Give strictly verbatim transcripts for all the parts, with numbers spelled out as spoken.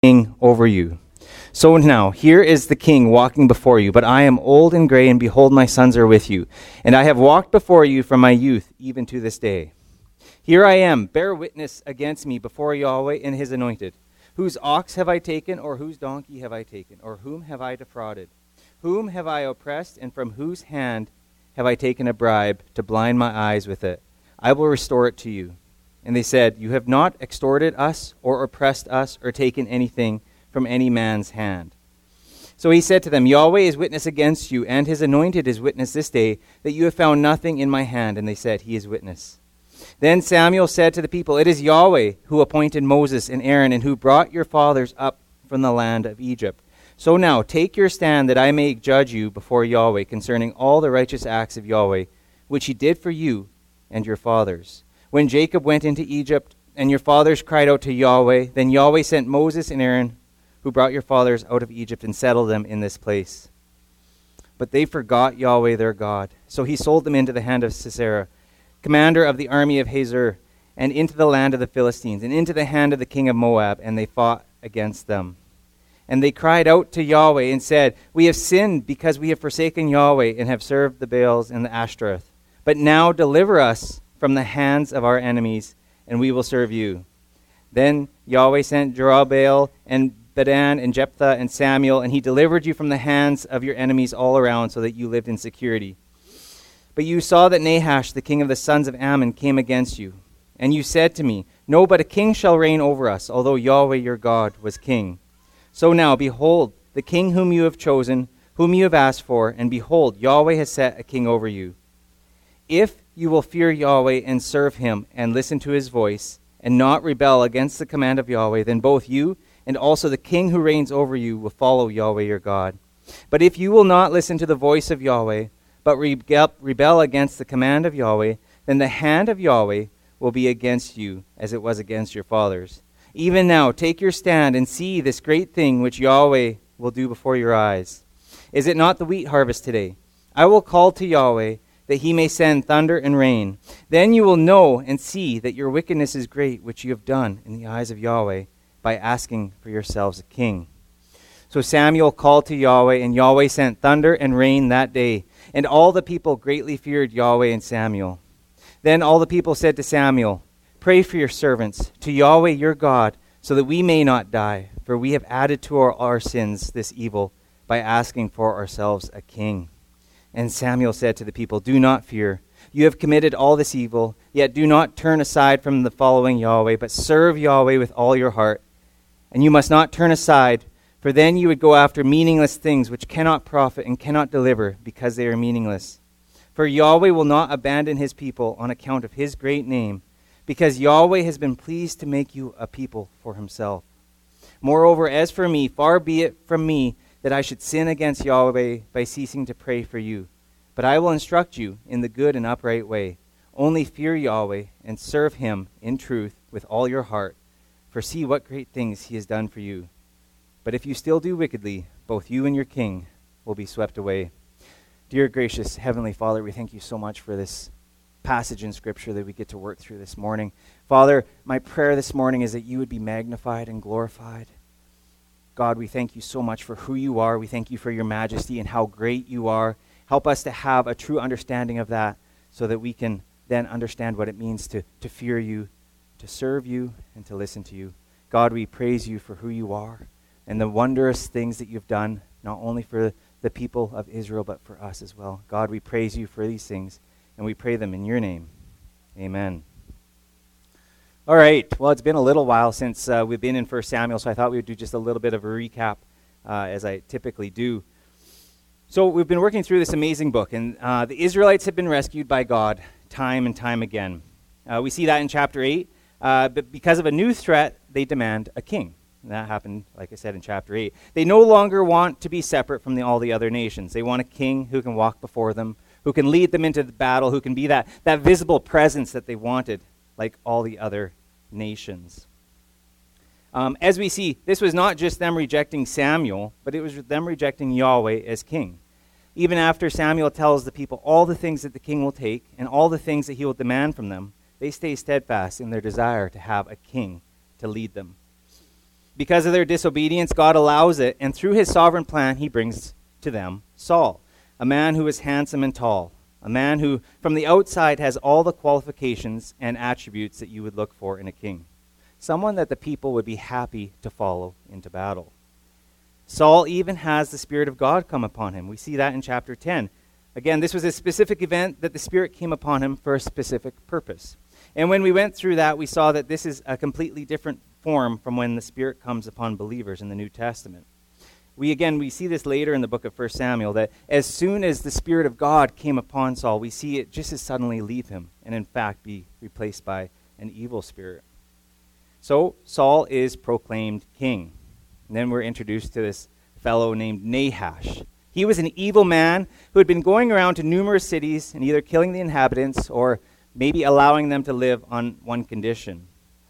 king over you. So now, here is the king walking before you, but I am old and gray, and behold, my sons are with you. And I have walked before you from my youth, even to this day. Here I am, bear witness against me before Yahweh and his anointed. Whose ox have I taken, or whose donkey have I taken, or whom have I defrauded? Whom have I oppressed, and from whose hand have I taken a bribe to blind my eyes with it? I will restore it to you. And they said, You have not extorted us, or oppressed us, or taken anything from any man's hand. So he said to them, Yahweh is witness against you, and his anointed is witness this day, that you have found nothing in my hand. And they said, He is witness. Then Samuel said to the people, It is Yahweh who appointed Moses and Aaron, and who brought your fathers up from the land of Egypt. So now take your stand, that I may judge you before Yahweh concerning all the righteous acts of Yahweh, which he did for you and your fathers. When Jacob went into Egypt, and your fathers cried out to Yahweh, then Yahweh sent Moses and Aaron, who brought your fathers out of Egypt, and settled them in this place. But they forgot Yahweh their God. So he sold them into the hand of Sisera, commander of the army of Hazor, and into the land of the Philistines, and into the hand of the king of Moab, and they fought against them. And they cried out to Yahweh and said, We have sinned because we have forsaken Yahweh and have served the Baals and the Ashtoreth. But now deliver us from the hands of our enemies, and we will serve you. Then Yahweh sent Jerubbaal and Bedan and Jephthah and Samuel, and he delivered you from the hands of your enemies all around, so that you lived in security. But you saw that Nahash, the king of the sons of Ammon, came against you. And you said to me, No, but a king shall reign over us, although Yahweh your God was king. So now, behold, the king whom you have chosen, whom you have asked for, and behold, Yahweh has set a king over you. If you will fear Yahweh and serve him, and listen to his voice, and not rebel against the command of Yahweh, then both you and also the king who reigns over you will follow Yahweh your God. But if you will not listen to the voice of Yahweh, but rebel, rebel against the command of Yahweh, then the hand of Yahweh will be against you, as it was against your fathers. Even now, take your stand and see this great thing which Yahweh will do before your eyes. Is it not the wheat harvest today? I will call to Yahweh, that he may send thunder and rain. Then you will know and see that your wickedness is great, which you have done in the eyes of Yahweh, by asking for yourselves a king. So Samuel called to Yahweh, and Yahweh sent thunder and rain that day. And all the people greatly feared Yahweh and Samuel. Then all the people said to Samuel, Pray for your servants, to Yahweh your God, so that we may not die, for we have added to our, our sins this evil by asking for ourselves a king. And Samuel said to the people, Do not fear. You have committed all this evil, yet do not turn aside from the following Yahweh, but serve Yahweh with all your heart. And you must not turn aside, for then you would go after meaningless things which cannot profit and cannot deliver, because they are meaningless. For Yahweh will not abandon his people on account of his great name, because Yahweh has been pleased to make you a people for himself. Moreover, as for me, far be it from me that I should sin against Yahweh by ceasing to pray for you. But I will instruct you in the good and upright way. Only fear Yahweh and serve him in truth with all your heart, for see what great things he has done for you. But if you still do wickedly, both you and your king will be swept away. Dear gracious Heavenly Father, we thank you so much for this passage in Scripture that we get to work through this morning. Father, my prayer this morning is that you would be magnified and glorified. God, we thank you so much for who you are. We thank you for your majesty and how great you are. Help us to have a true understanding of that so that we can then understand what it means to, to fear you, to serve you, and to listen to you. God, we praise you for who you are and the wondrous things that you've done, not only for the people of Israel, but for us as well. God, we praise you for these things, and we pray them in your name. Amen. All right, well, it's been a little while since uh, we've been in First Samuel, so I thought we would do just a little bit of a recap, uh, as I typically do. So we've been working through this amazing book, and uh, the Israelites have been rescued by God time and time again. Uh, we see that in chapter eight, uh, but because of a new threat, they demand a king. And that happened, like I said, in chapter eight. They no longer want to be separate from the, all the other nations. They want a king who can walk before them, who can lead them into the battle, who can be that, that visible presence that they wanted, like all the other nations. Um, as we see, this was not just them rejecting Samuel, but it was them rejecting Yahweh as king. Even after Samuel tells the people all the things that the king will take and all the things that he will demand from them, they stay steadfast in their desire to have a king to lead them. Because of their disobedience, God allows it, and through his sovereign plan, he brings to them Saul, a man who is handsome and tall, a man who, from the outside, has all the qualifications and attributes that you would look for in a king, someone that the people would be happy to follow into battle. Saul even has the Spirit of God come upon him. We see that in chapter ten. Again, this was a specific event that the Spirit came upon him for a specific purpose. And when we went through that, we saw that this is a completely different form from when the Spirit comes upon believers in the New Testament. We again, we see this later in the book of First Samuel, that as soon as the Spirit of God came upon Saul, we see it just as suddenly leave him and in fact be replaced by an evil spirit. So Saul is proclaimed king. And then we're introduced to this fellow named Nahash. He was an evil man who had been going around to numerous cities and either killing the inhabitants or maybe allowing them to live on one condition.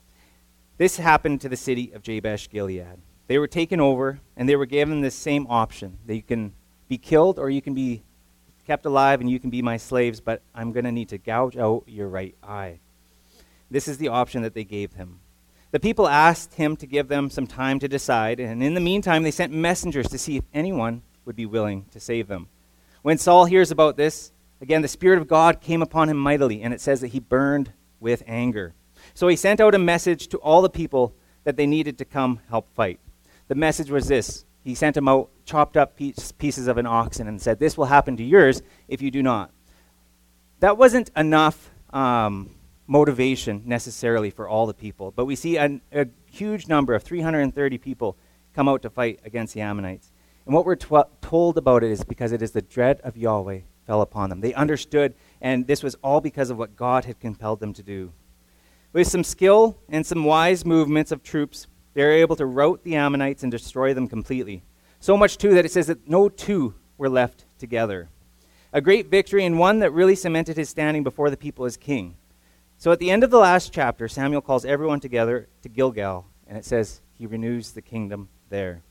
This happened to the city of Jabesh Gilead. They were taken over, and they were given this same option, that you can be killed or you can be kept alive and you can be my slaves, but I'm going to need to gouge out your right eye. This is the option that they gave him. The people asked him to give them some time to decide, and in the meantime, they sent messengers to see if anyone would be willing to save them. When Saul hears about this, again, the Spirit of God came upon him mightily, and it says that he burned with anger. So he sent out a message to all the people that they needed to come help fight. The message was this. He sent them out, chopped up piece, pieces of an oxen, and said, this will happen to yours if you do not. That wasn't enough um, motivation necessarily for all the people, but we see a, a huge number of three hundred thirty people come out to fight against the Ammonites. And what we're tw- told about it is because it is the dread of Yahweh fell upon them. They understood, and this was all because of what God had compelled them to do. With some skill and some wise movements of troops, they were able to rout the Ammonites and destroy them completely. So much, too, that it says that no two were left together. A great victory, and one that really cemented his standing before the people as king. So at the end of the last chapter, Samuel calls everyone together to Gilgal, and it says he renews the kingdom there.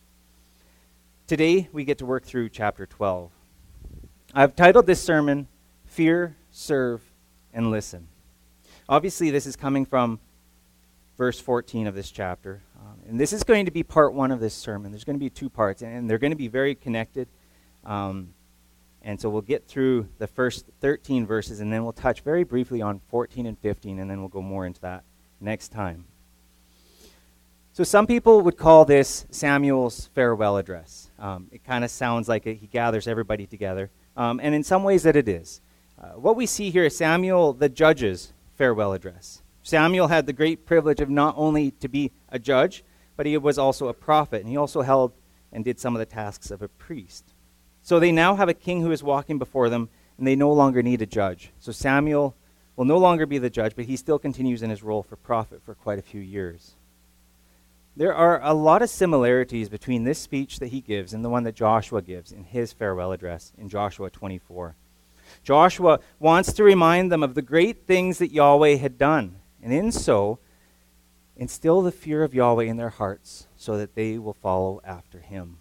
Today, we get to work through chapter twelve. I've titled this sermon, Fear, Serve, and Listen. Obviously, this is coming from verse fourteen of this chapter. Um, and this is going to be part one of this sermon. There's going to be two parts, and they're going to be very connected. Um, and so we'll get through the first thirteen verses, and then we'll touch very briefly on fourteen and fifteen, and then we'll go more into that next time. So some people would call this Samuel's farewell address. Um, it kind of sounds like it, he gathers everybody together, um, and in some ways that it is. Uh, what we see here is Samuel, the judge's farewell address. Samuel had the great privilege of not only to be a judge, but he was also a prophet, and he also held and did some of the tasks of a priest. So they now have a king who is walking before them, and they no longer need a judge. So Samuel will no longer be the judge, but he still continues in his role for prophet for quite a few years. There are a lot of similarities between this speech that he gives and the one that Joshua gives in his farewell address in Joshua twenty-four. Joshua wants to remind them of the great things that Yahweh had done, and in so, instill the fear of Yahweh in their hearts so that they will follow after him.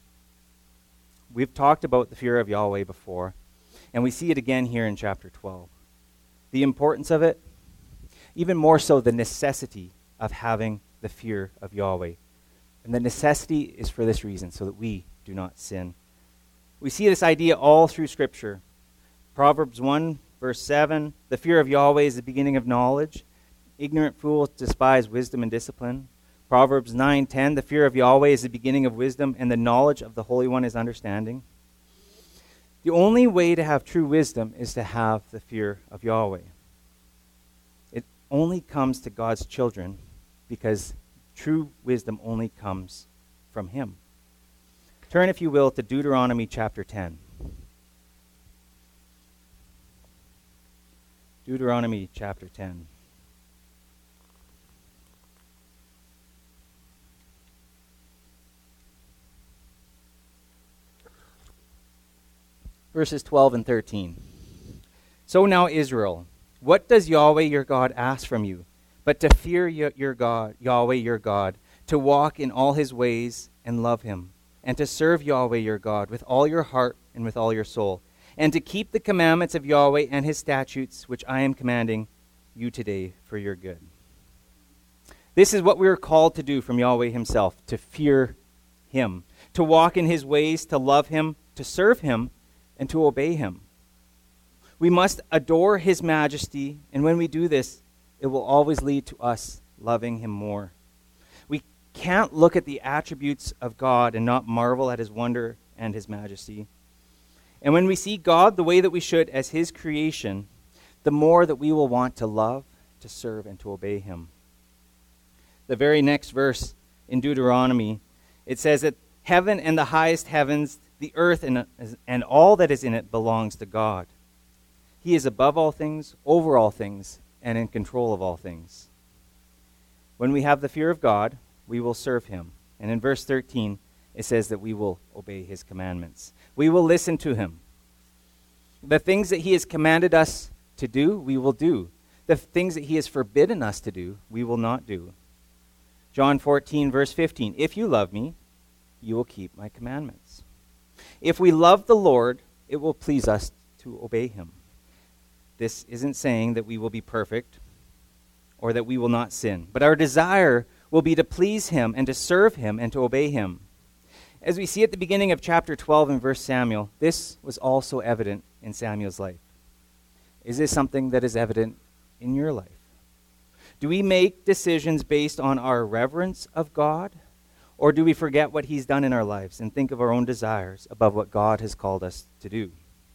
We've talked about the fear of Yahweh before, and we see it again here in chapter twelve. The importance of it, even more so the necessity of having the fear of Yahweh. And the necessity is for this reason, so that we do not sin. We see this idea all through Scripture. Proverbs one, verse seven, the fear of Yahweh is the beginning of knowledge. Ignorant fools despise wisdom and discipline. Proverbs nine ten, the fear of Yahweh is the beginning of wisdom, and the knowledge of the Holy One is understanding. The only way to have true wisdom is to have the fear of Yahweh. It only comes to God's children because true wisdom only comes from him. Turn, if you will, to Deuteronomy chapter ten. Deuteronomy chapter ten. Verses twelve and thirteen. So now, Israel, what does Yahweh your God ask from you, but to fear your God, Yahweh your God, to walk in all his ways and love him, and to serve Yahweh your God with all your heart and with all your soul, and to keep the commandments of Yahweh and his statutes, which I am commanding you today for your good. This is what we are called to do from Yahweh himself, to fear him, to walk in his ways, to love him, to serve him, and to obey him. We must adore his majesty, and when we do this, it will always lead to us loving him more. We can't look at the attributes of God and not marvel at his wonder and his majesty. And when we see God the way that we should as his creation, the more that we will want to love, to serve, and to obey him. The very next verse in Deuteronomy, it says that heaven and the highest heavens, the earth and, and all that is in it belongs to God. He is above all things, over all things, and in control of all things. When we have the fear of God, we will serve him. And in verse thirteen, it says that we will obey his commandments. We will listen to him. The things that he has commanded us to do, we will do. The things that he has forbidden us to do, we will not do. John fourteen, verse fifteen, if you love me, you will keep my commandments. If we love the Lord, it will please us to obey him. This isn't saying that we will be perfect or that we will not sin, but our desire will be to please him and to serve him and to obey him. As we see at the beginning of chapter twelve in verse Samuel, this was also evident in Samuel's life. Is this something that is evident in your life? Do we make decisions based on our reverence of God, or do we forget what he's done in our lives and think of our own desires above what God has called us to do?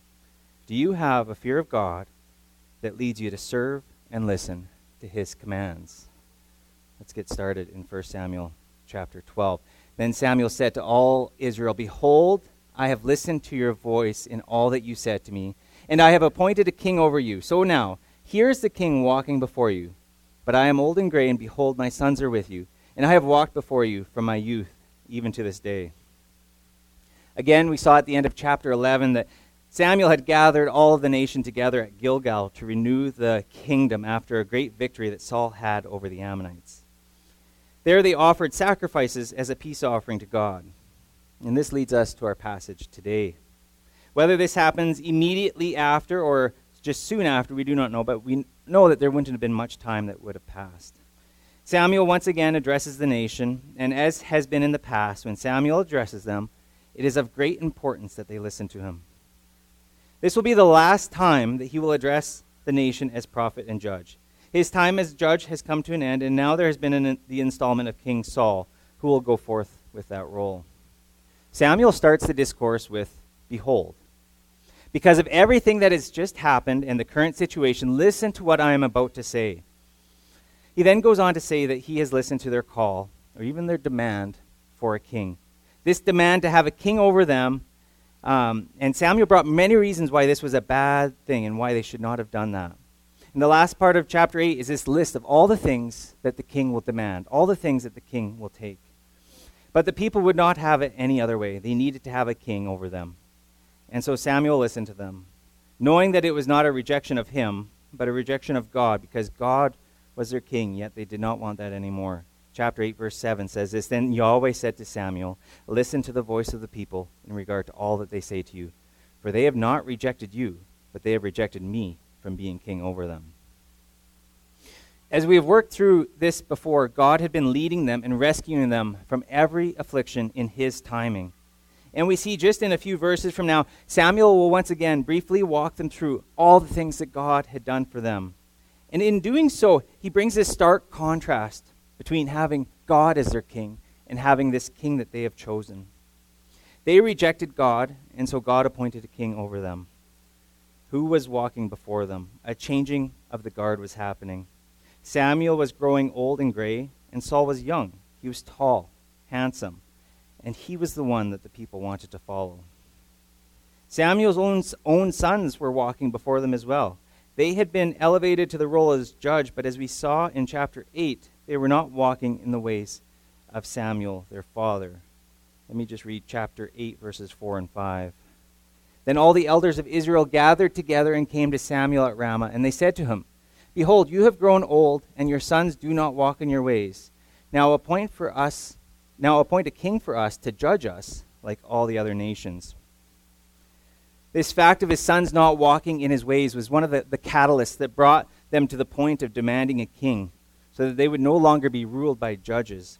Do you have a fear of God that leads you to serve and listen to his commands? Let's get started in First Samuel chapter twelve. Then Samuel said to all Israel, behold, I have listened to your voice in all that you said to me, and I have appointed a king over you. So now, here is the king walking before you. But I am old and gray, and behold, my sons are with you, and I have walked before you from my youth, even to this day. Again, we saw at the end of chapter eleven that Samuel had gathered all of the nation together at Gilgal to renew the kingdom after a great victory that Saul had over the Ammonites. There they offered sacrifices as a peace offering to God. And this leads us to our passage today. Whether this happens immediately after or just soon after, we do not know, but we know that there wouldn't have been much time that would have passed. Samuel once again addresses the nation, and as has been in the past, when Samuel addresses them, it is of great importance that they listen to him. This will be the last time that he will address the nation as prophet and judge. His time as judge has come to an end, and now there has been an, the installment of King Saul, who will go forth with that role. Samuel starts the discourse with, behold. Because of everything that has just happened and the current situation, listen to what I am about to say. He then goes on to say that he has listened to their call, or even their demand for a king. This demand to have a king over them, um, and Samuel brought many reasons why this was a bad thing and why they should not have done that. And the last part of chapter eight is this list of all the things that the king will demand, all the things that the king will take. But the people would not have it any other way. They needed to have a king over them. And so Samuel listened to them, knowing that it was not a rejection of him, but a rejection of God, because God was their king, yet they did not want that anymore. Chapter eight, verse seven says this, Then Yahweh said to Samuel, listen to the voice of the people in regard to all that they say to you, for they have not rejected you, but they have rejected me from being king over them. As we have worked through this before, God had been leading them and rescuing them from every affliction in his timing. And we see just in a few verses from now, Samuel will once again briefly walk them through all the things that God had done for them. And in doing so, he brings this stark contrast between having God as their king and having this king that they have chosen. They rejected God, and so God appointed a king over them. Who was walking before them? A changing of the guard was happening. Samuel was growing old and gray, and Saul was young. He was tall, handsome, and he was the one that the people wanted to follow. Samuel's own, own sons were walking before them as well. They had been elevated to the role as judge, but as we saw in chapter eight, they were not walking in the ways of Samuel, their father. Let me just read chapter eight, verses four and five. Then all the elders of Israel gathered together and came to Samuel at Ramah, and they said to him, Behold, you have grown old, and your sons do not walk in your ways. Now appoint for us Now appoint a king for us to judge us like all the other nations. This fact of his sons not walking in his ways was one of the, the catalysts that brought them to the point of demanding a king, so so that they would no longer be ruled by judges.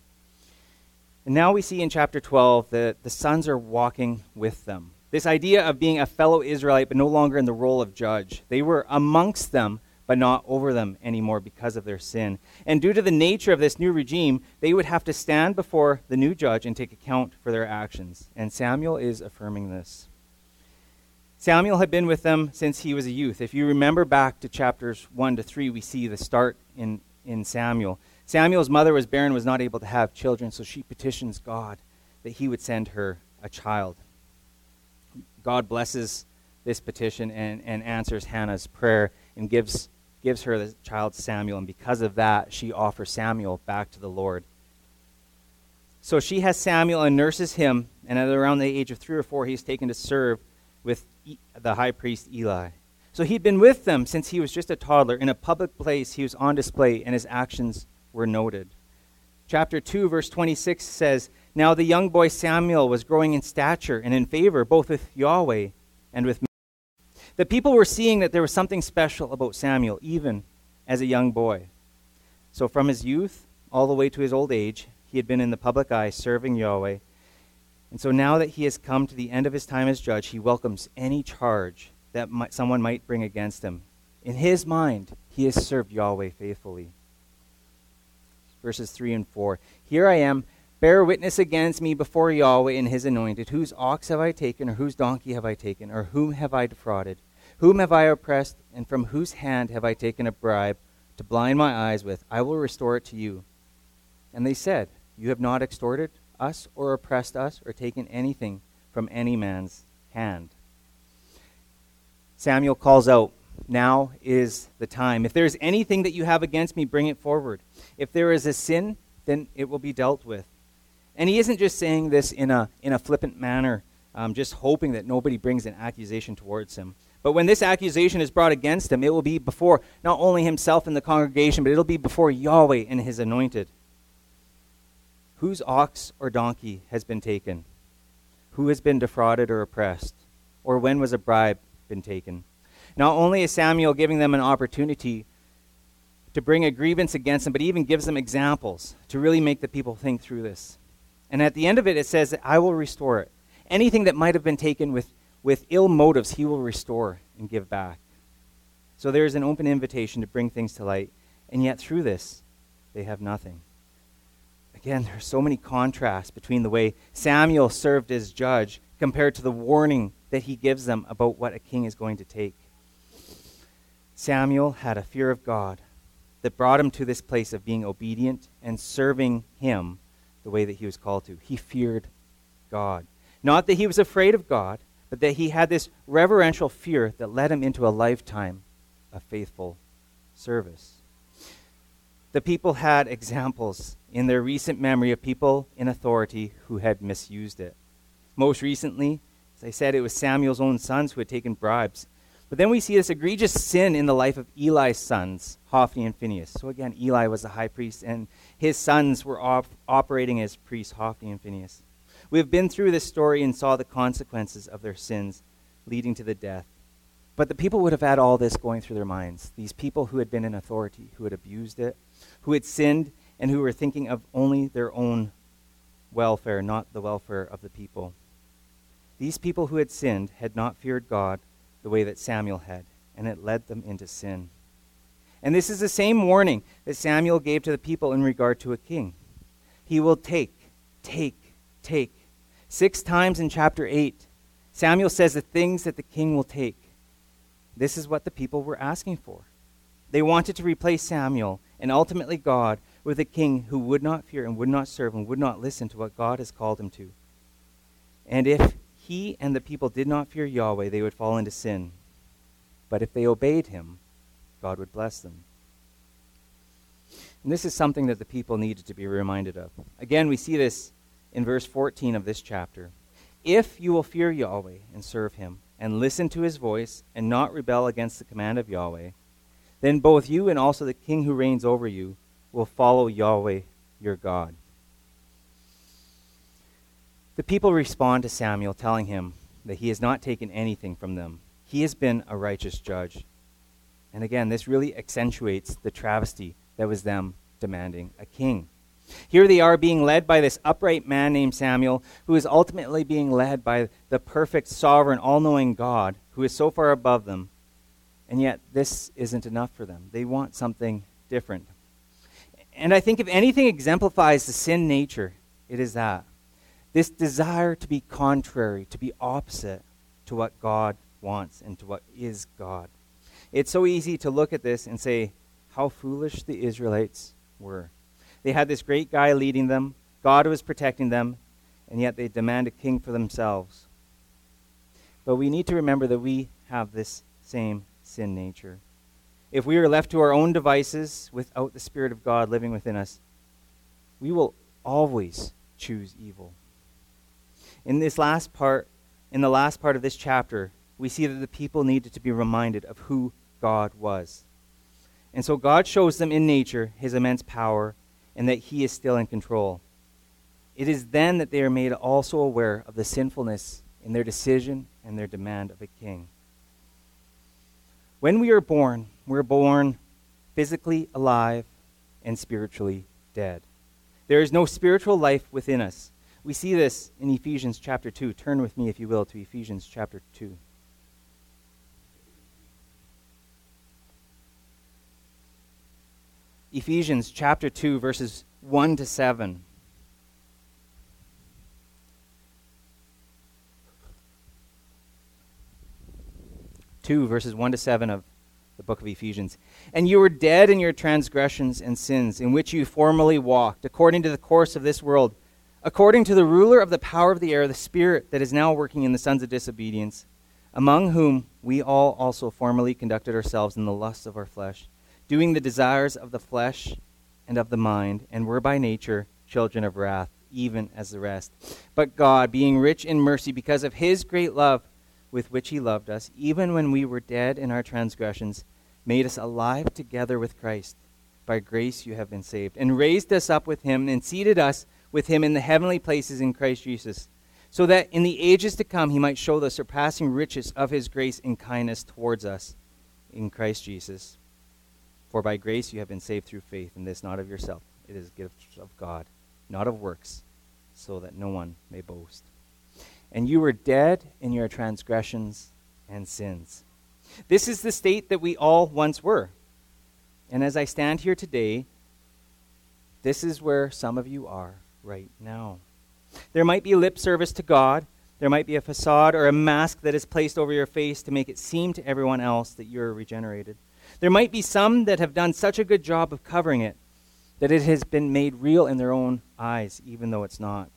And now we see in chapter twelve that the sons are walking with them. This idea of being a fellow Israelite, but no longer in the role of judge. They were amongst them, but not over them anymore because of their sin. And due to the nature of this new regime, they would have to stand before the new judge and take account for their actions. And Samuel is affirming this. Samuel had been with them since he was a youth. If you remember back to chapters one to three, we see the start in, in Samuel. Samuel's mother was barren, was not able to have children, so she petitions God that he would send her a child. God blesses this petition and, and answers Hannah's prayer and gives gives her the child Samuel. And because of that, she offers Samuel back to the Lord. So she has Samuel and nurses him, and at around the age of three or four, he's taken to serve with e- the high priest Eli. So he'd been with them since he was just a toddler. In a public place, he was on display, and his actions were noted. Chapter two, verse twenty-six says, "Now the young boy Samuel was growing in stature and in favor, both with Yahweh and with men." The people were seeing that there was something special about Samuel, even as a young boy. So from his youth all the way to his old age, he had been in the public eye serving Yahweh. And so now that he has come to the end of his time as judge, he welcomes any charge that might, someone might bring against him. In his mind, he has served Yahweh faithfully. Verses three and four. "Here I am, bear witness against me before Yahweh and his anointed. Whose ox have I taken, or whose donkey have I taken, or whom have I defrauded? Whom have I oppressed, and from whose hand have I taken a bribe to blind my eyes with? I will restore it to you." And they said, "You have not extorted us, or oppressed us, or taken anything from any man's hand." Samuel calls out, "Now is the time. If there is anything that you have against me, bring it forward. If there is a sin, then it will be dealt with." And he isn't just saying this in a in a flippant manner, um, just hoping that nobody brings an accusation towards him. But when this accusation is brought against him, it will be before not only himself and the congregation, but it'll be before Yahweh and his anointed. Whose ox or donkey has been taken? Who has been defrauded or oppressed? Or when was a bribe been taken? Not only is Samuel giving them an opportunity to bring a grievance against them, but he even gives them examples to really make the people think through this. And at the end of it, it says that I will restore it. Anything that might have been taken with, with ill motives, he will restore and give back. So there is an open invitation to bring things to light, and yet through this, they have nothing. Again, there are so many contrasts between the way Samuel served as judge compared to the warning that he gives them about what a king is going to take. Samuel had a fear of God that brought him to this place of being obedient and serving him the way that he was called to. He feared God. Not that he was afraid of God, but that he had this reverential fear that led him into a lifetime of faithful service. The people had examples in their recent memory of people in authority who had misused it. Most recently, as I said, it was Samuel's own sons who had taken bribes. But then we see this egregious sin in the life of Eli's sons, Hophni and Phinehas. So again, Eli was the high priest, and his sons were op- operating as priests, Hophni and Phinehas. We have been through this story and saw the consequences of their sins leading to the death. But the people would have had all this going through their minds. These people who had been in authority, who had abused it, who had sinned, and who were thinking of only their own welfare, not the welfare of the people. These people who had sinned had not feared God the way that Samuel had, and it led them into sin. And this is the same warning that Samuel gave to the people in regard to a king. He will take, take, take. Six times in chapter eight, Samuel says the things that the king will take. This is what the people were asking for. They wanted to replace Samuel and ultimately God with a king who would not fear and would not serve and would not listen to what God has called him to. And if he and the people did not fear Yahweh, they would fall into sin. But if they obeyed him, God would bless them. And this is something that the people needed to be reminded of. Again, we see this in verse fourteen of this chapter. If you will fear Yahweh and serve him, and listen to his voice, and not rebel against the command of Yahweh, then both you and also the king who reigns over you will follow Yahweh your God. The people respond to Samuel, telling him that he has not taken anything from them. He has been a righteous judge. And again, this really accentuates the travesty that was them demanding a king. Here they are being led by this upright man named Samuel, who is ultimately being led by the perfect, sovereign, all-knowing God, who is so far above them. And yet this isn't enough for them. They want something different. And I think if anything exemplifies the sin nature, it is that. This desire to be contrary, to be opposite to what God wants and to what is God. It's so easy to look at this and say how foolish the Israelites were. They had this great guy leading them. God was protecting them, and yet they demand a king for themselves. But we need to remember that we have this same sin nature. If we are left to our own devices without the Spirit of God living within us, we will always choose evil. In this last part, in the last part of this chapter, we see that the people needed to be reminded of who God was. And so God shows them in nature his immense power and that he is still in control. It is then that they are made also aware of the sinfulness in their decision and their demand of a king. When we are born, we're born physically alive and spiritually dead. There is no spiritual life within us. We see this in Ephesians chapter two. Turn with me, if you will, to Ephesians chapter two. Ephesians chapter two, verses one to seven. two, verses one to seven of the book of Ephesians. And you were dead in your transgressions and sins, in which you formerly walked, according to the course of this world, according to the ruler of the power of the air, the spirit that is now working in the sons of disobedience, among whom we all also formerly conducted ourselves in the lusts of our flesh, doing the desires of the flesh and of the mind, and were by nature children of wrath, even as the rest. But God, being rich in mercy because of his great love with which he loved us, even when we were dead in our transgressions, made us alive together with Christ. By grace you have been saved, and raised us up with him, and seated us with him in the heavenly places in Christ Jesus, so that in the ages to come he might show the surpassing riches of his grace and kindness towards us in Christ Jesus. For by grace you have been saved through faith, and this not of yourself. It is a gift of God, not of works, so that no one may boast. And you were dead in your transgressions and sins. This is the state that we all once were. And as I stand here today, this is where some of you are right now. There might be lip service to God. There might be a facade or a mask that is placed over your face to make it seem to everyone else that you're regenerated. There might be some that have done such a good job of covering it that it has been made real in their own eyes, even though it's not.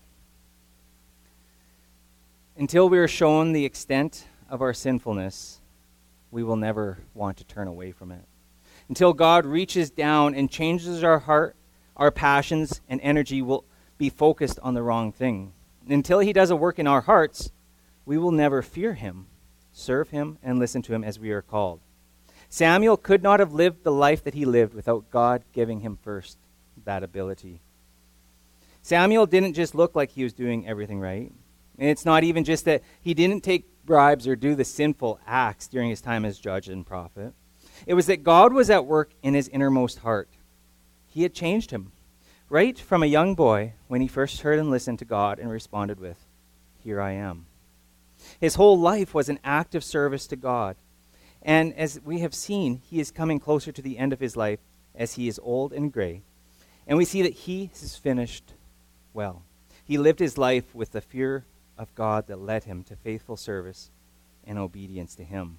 Until we are shown the extent of our sinfulness, we will never want to turn away from it. Until God reaches down and changes our heart, our passions and energy will be focused on the wrong thing. Until he does a work in our hearts, we will never fear him, serve him, and listen to him as we are called. Samuel could not have lived the life that he lived without God giving him first that ability. Samuel didn't just look like he was doing everything right. And it's not even just that he didn't take bribes or do the sinful acts during his time as judge and prophet. It was that God was at work in his innermost heart. He had changed him. Right from a young boy, when he first heard and listened to God and responded with, "Here I am." His whole life was an act of service to God. And as we have seen, he is coming closer to the end of his life as he is old and gray. And we see that he has finished well. He lived his life with the fear of God that led him to faithful service and obedience to him.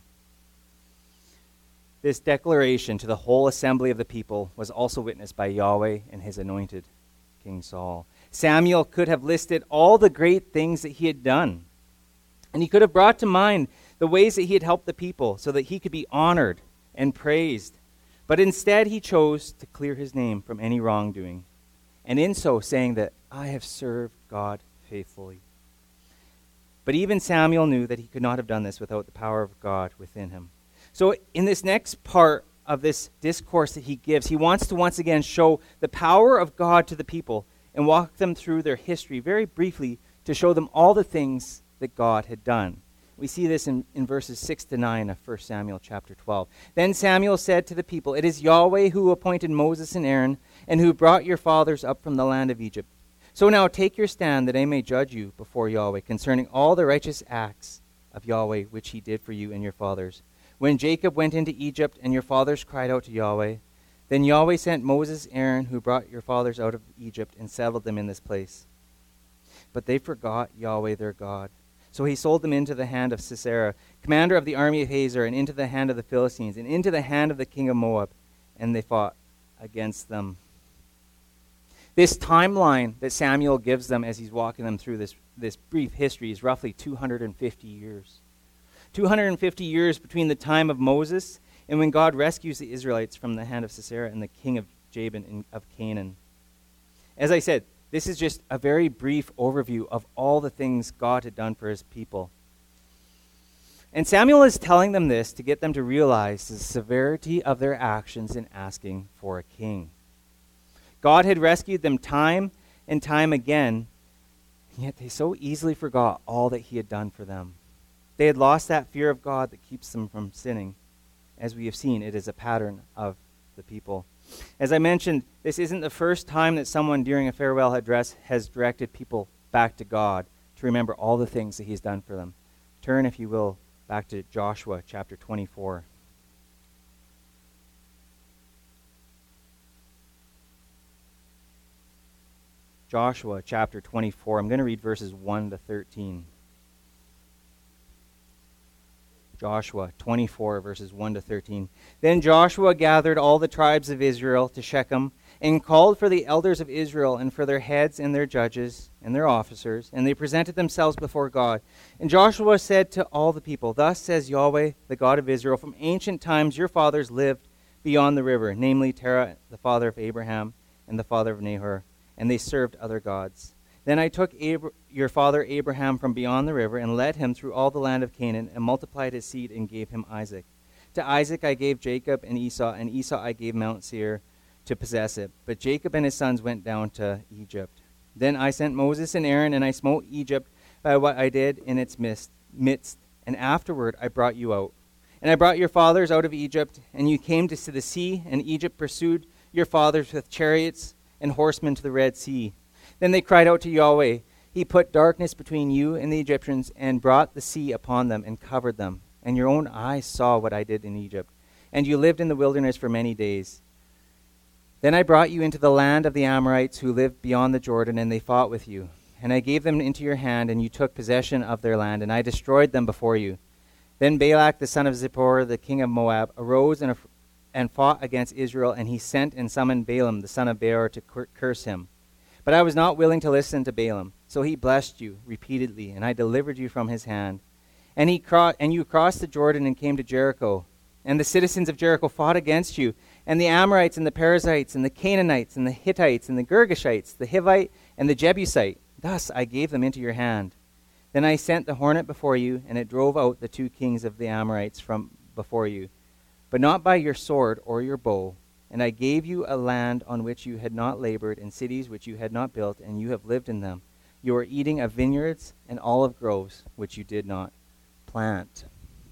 This declaration to the whole assembly of the people was also witnessed by Yahweh and his anointed, King Saul. Samuel could have listed all the great things that he had done. And he could have brought to mind the ways that he had helped the people so that he could be honored and praised. But instead he chose to clear his name from any wrongdoing. And in so saying that, "I have served God faithfully." But even Samuel knew that he could not have done this without the power of God within him. So in this next part of this discourse that he gives, he wants to once again show the power of God to the people and walk them through their history very briefly to show them all the things that God had done. We see this in, in verses six to nine of First Samuel chapter twelve. Then Samuel said to the people, "It is Yahweh who appointed Moses and Aaron, and who brought your fathers up from the land of Egypt. So now take your stand, that I may judge you before Yahweh concerning all the righteous acts of Yahweh which he did for you and your fathers. When Jacob went into Egypt, and your fathers cried out to Yahweh, then Yahweh sent Moses and Aaron, who brought your fathers out of Egypt, and settled them in this place. But they forgot Yahweh their God. So he sold them into the hand of Sisera, commander of the army of Hazor, and into the hand of the Philistines, and into the hand of the king of Moab, and they fought against them." This timeline that Samuel gives them as he's walking them through this, this brief history is roughly two hundred fifty years. two hundred fifty years between the time of Moses and when God rescues the Israelites from the hand of Sisera and the king of Jabin of Canaan. As I said, this is just a very brief overview of all the things God had done for his people. And Samuel is telling them this to get them to realize the severity of their actions in asking for a king. God had rescued them time and time again, yet they so easily forgot all that he had done for them. They had lost that fear of God that keeps them from sinning. As we have seen, it is a pattern of the people. As I mentioned, this isn't the first time that someone during a farewell address has directed people back to God to remember all the things that he's done for them. Turn, if you will, back to Joshua chapter twenty-four. Joshua chapter twenty-four. I'm going to read verses one to thirteen. Joshua twenty-four, verses one to thirteen. Then Joshua gathered all the tribes of Israel to Shechem, and called for the elders of Israel, and for their heads and their judges and their officers, and they presented themselves before God. And Joshua said to all the people, "Thus says Yahweh, the God of Israel, from ancient times your fathers lived beyond the river, namely Terah, the father of Abraham, and the father of Nahor, and they served other gods. Then I took Abra- your father Abraham from beyond the river, and led him through all the land of Canaan, and multiplied his seed, and gave him Isaac. To Isaac I gave Jacob and Esau, and Esau I gave Mount Seir to possess it. But Jacob and his sons went down to Egypt. Then I sent Moses and Aaron, and I smote Egypt by what I did in its midst, midst, and afterward I brought you out. And I brought your fathers out of Egypt, and you came to the sea, and Egypt pursued your fathers with chariots and horsemen to the Red Sea. Then they cried out to Yahweh. He put darkness between you and the Egyptians, and brought the sea upon them, and covered them. And your own eyes saw what I did in Egypt. And you lived in the wilderness for many days. Then I brought you into the land of the Amorites, who lived beyond the Jordan, and they fought with you. And I gave them into your hand, and you took possession of their land, and I destroyed them before you. Then Balak the son of Zippor, the king of Moab, arose and, and fought against Israel, and he sent and summoned Balaam the son of Beor to cur- curse him. But I was not willing to listen to Balaam, so he blessed you repeatedly, and I delivered you from his hand. And he cro- and you crossed the Jordan and came to Jericho. And the citizens of Jericho fought against you, and the Amorites and the Perizzites and the Canaanites and the Hittites and the Girgashites, the Hivite and the Jebusite. Thus I gave them into your hand. Then I sent the hornet before you, and it drove out the two kings of the Amorites from before you, but not by your sword or your bow. And I gave you a land on which you had not labored, and cities which you had not built, and you have lived in them. You are eating of vineyards and olive groves, which you did not plant."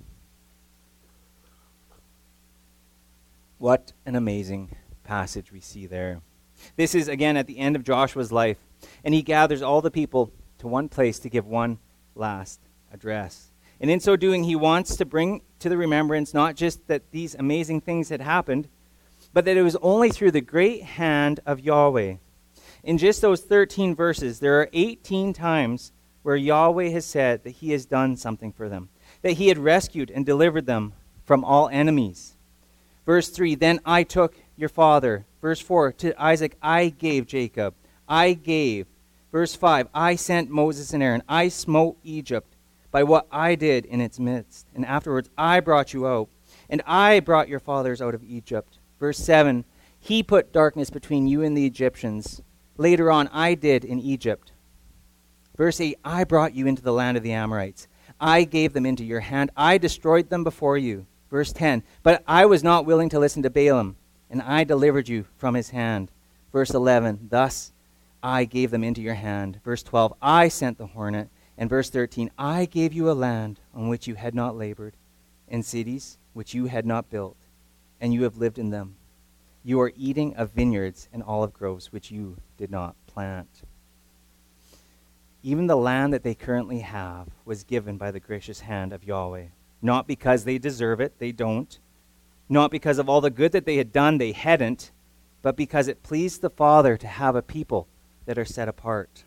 What an amazing passage we see there. This is, again, at the end of Joshua's life, and he gathers all the people to one place to give one last address. And in so doing, he wants to bring to the remembrance not just that these amazing things had happened, but that it was only through the great hand of Yahweh. In just those thirteen verses, there are eighteen times where Yahweh has said that he has done something for them, that he had rescued and delivered them from all enemies. Verse three, "Then I took your father." Verse four, "To Isaac I gave Jacob." I gave. Verse five, "I sent Moses and Aaron. I smote Egypt by what I did in its midst. And afterwards I brought you out. And I brought your fathers out of Egypt." Verse seven, "He put darkness between you and the Egyptians. Later on, I did in Egypt." Verse eight, "I brought you into the land of the Amorites. I gave them into your hand. I destroyed them before you." Verse ten, "But I was not willing to listen to Balaam, and I delivered you from his hand." Verse eleven, "Thus I gave them into your hand." Verse twelve, "I sent the hornet." And verse thirteen, "I gave you a land on which you had not labored, and cities which you had not built, and you have lived in them. You are eating of vineyards and olive groves which you did not plant. Even the land that they currently have was given by the gracious hand of Yahweh, not because they deserve it, they don't, not because of all the good that they had done, they hadn't, but because it pleased the Father to have a people that are set apart.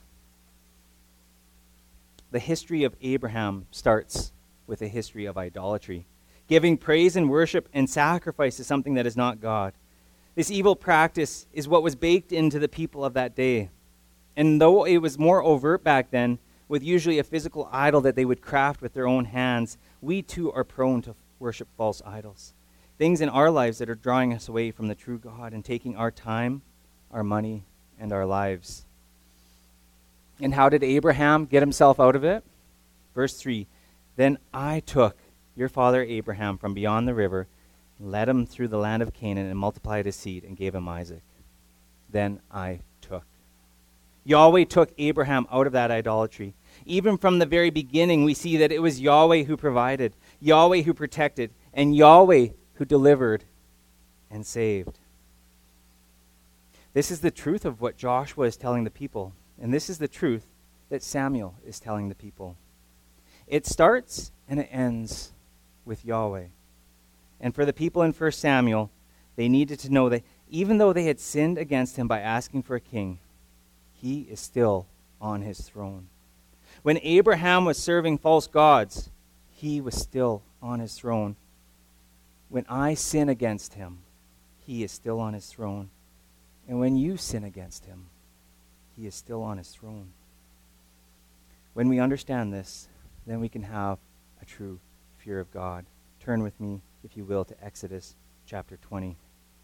The history of Abraham starts with a history of idolatry, giving praise and worship and sacrifice to something that is not God. This evil practice is what was baked into the people of that day. And though it was more overt back then, with usually a physical idol that they would craft with their own hands, we too are prone to worship false idols. Things in our lives that are drawing us away from the true God and taking our time, our money, and our lives. And how did Abraham get himself out of it? Verse three, then I took your father Abraham from beyond the river, led him through the land of Canaan, and multiplied his seed, and gave him Isaac. Then I took. Yahweh took Abraham out of that idolatry. Even from the very beginning, we see that it was Yahweh who provided, Yahweh who protected, and Yahweh who delivered and saved. This is the truth of what Joshua is telling the people, and this is the truth that Samuel is telling the people. It starts and it ends with Yahweh. And for the people in First Samuel, they needed to know that even though they had sinned against him by asking for a king, he is still on his throne. When Abraham was serving false gods, he was still on his throne. When I sin against him, he is still on his throne. And when you sin against him, he is still on his throne. When we understand this, then we can have a true fear of God. Turn with me, if you will, to Exodus chapter twenty.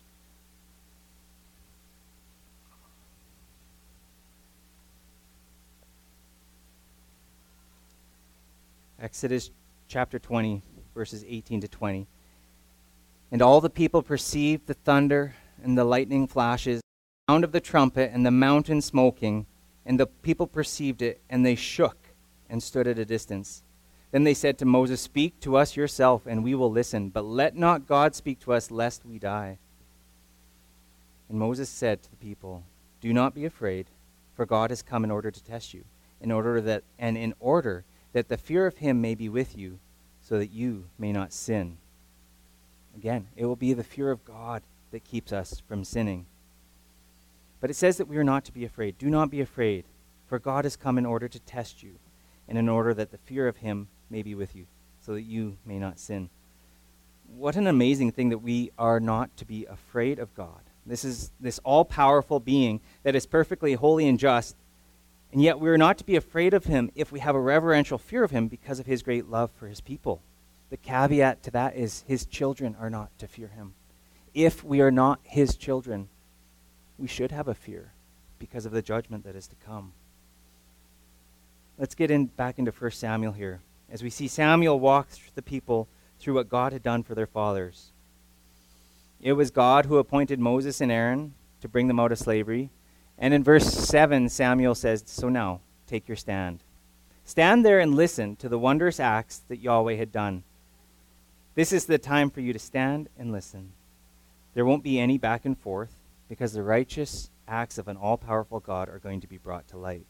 Exodus chapter twenty, verses eighteen to twenty. And all the people perceived the thunder and the lightning flashes, the sound of the trumpet and the mountain smoking, and the people perceived it, and they shook and stood at a distance. Then they said to Moses, speak to us yourself, and we will listen, but let not God speak to us, lest we die. And Moses said to the people, do not be afraid, for God has come in order to test you, in order that and in order that the fear of him may be with you, so that you may not sin. Again, it will be the fear of God that keeps us from sinning. But it says that we are not to be afraid. Do not be afraid, for God has come in order to test you, and in order that the fear of him may be with you, so that you may not sin. What an amazing thing that we are not to be afraid of God. This is this all-powerful being that is perfectly holy and just, and yet we are not to be afraid of him if we have a reverential fear of him because of his great love for his people. The caveat to that is his children are not to fear him. If we are not his children, we should have a fear because of the judgment that is to come. Let's get in back into First Samuel here, as we see Samuel walk the people through what God had done for their fathers. It was God who appointed Moses and Aaron to bring them out of slavery. And in verse seven, Samuel says, so now, take your stand. Stand there and listen to the wondrous acts that Yahweh had done. This is the time for you to stand and listen. There won't be any back and forth, because the righteous acts of an all-powerful God are going to be brought to light.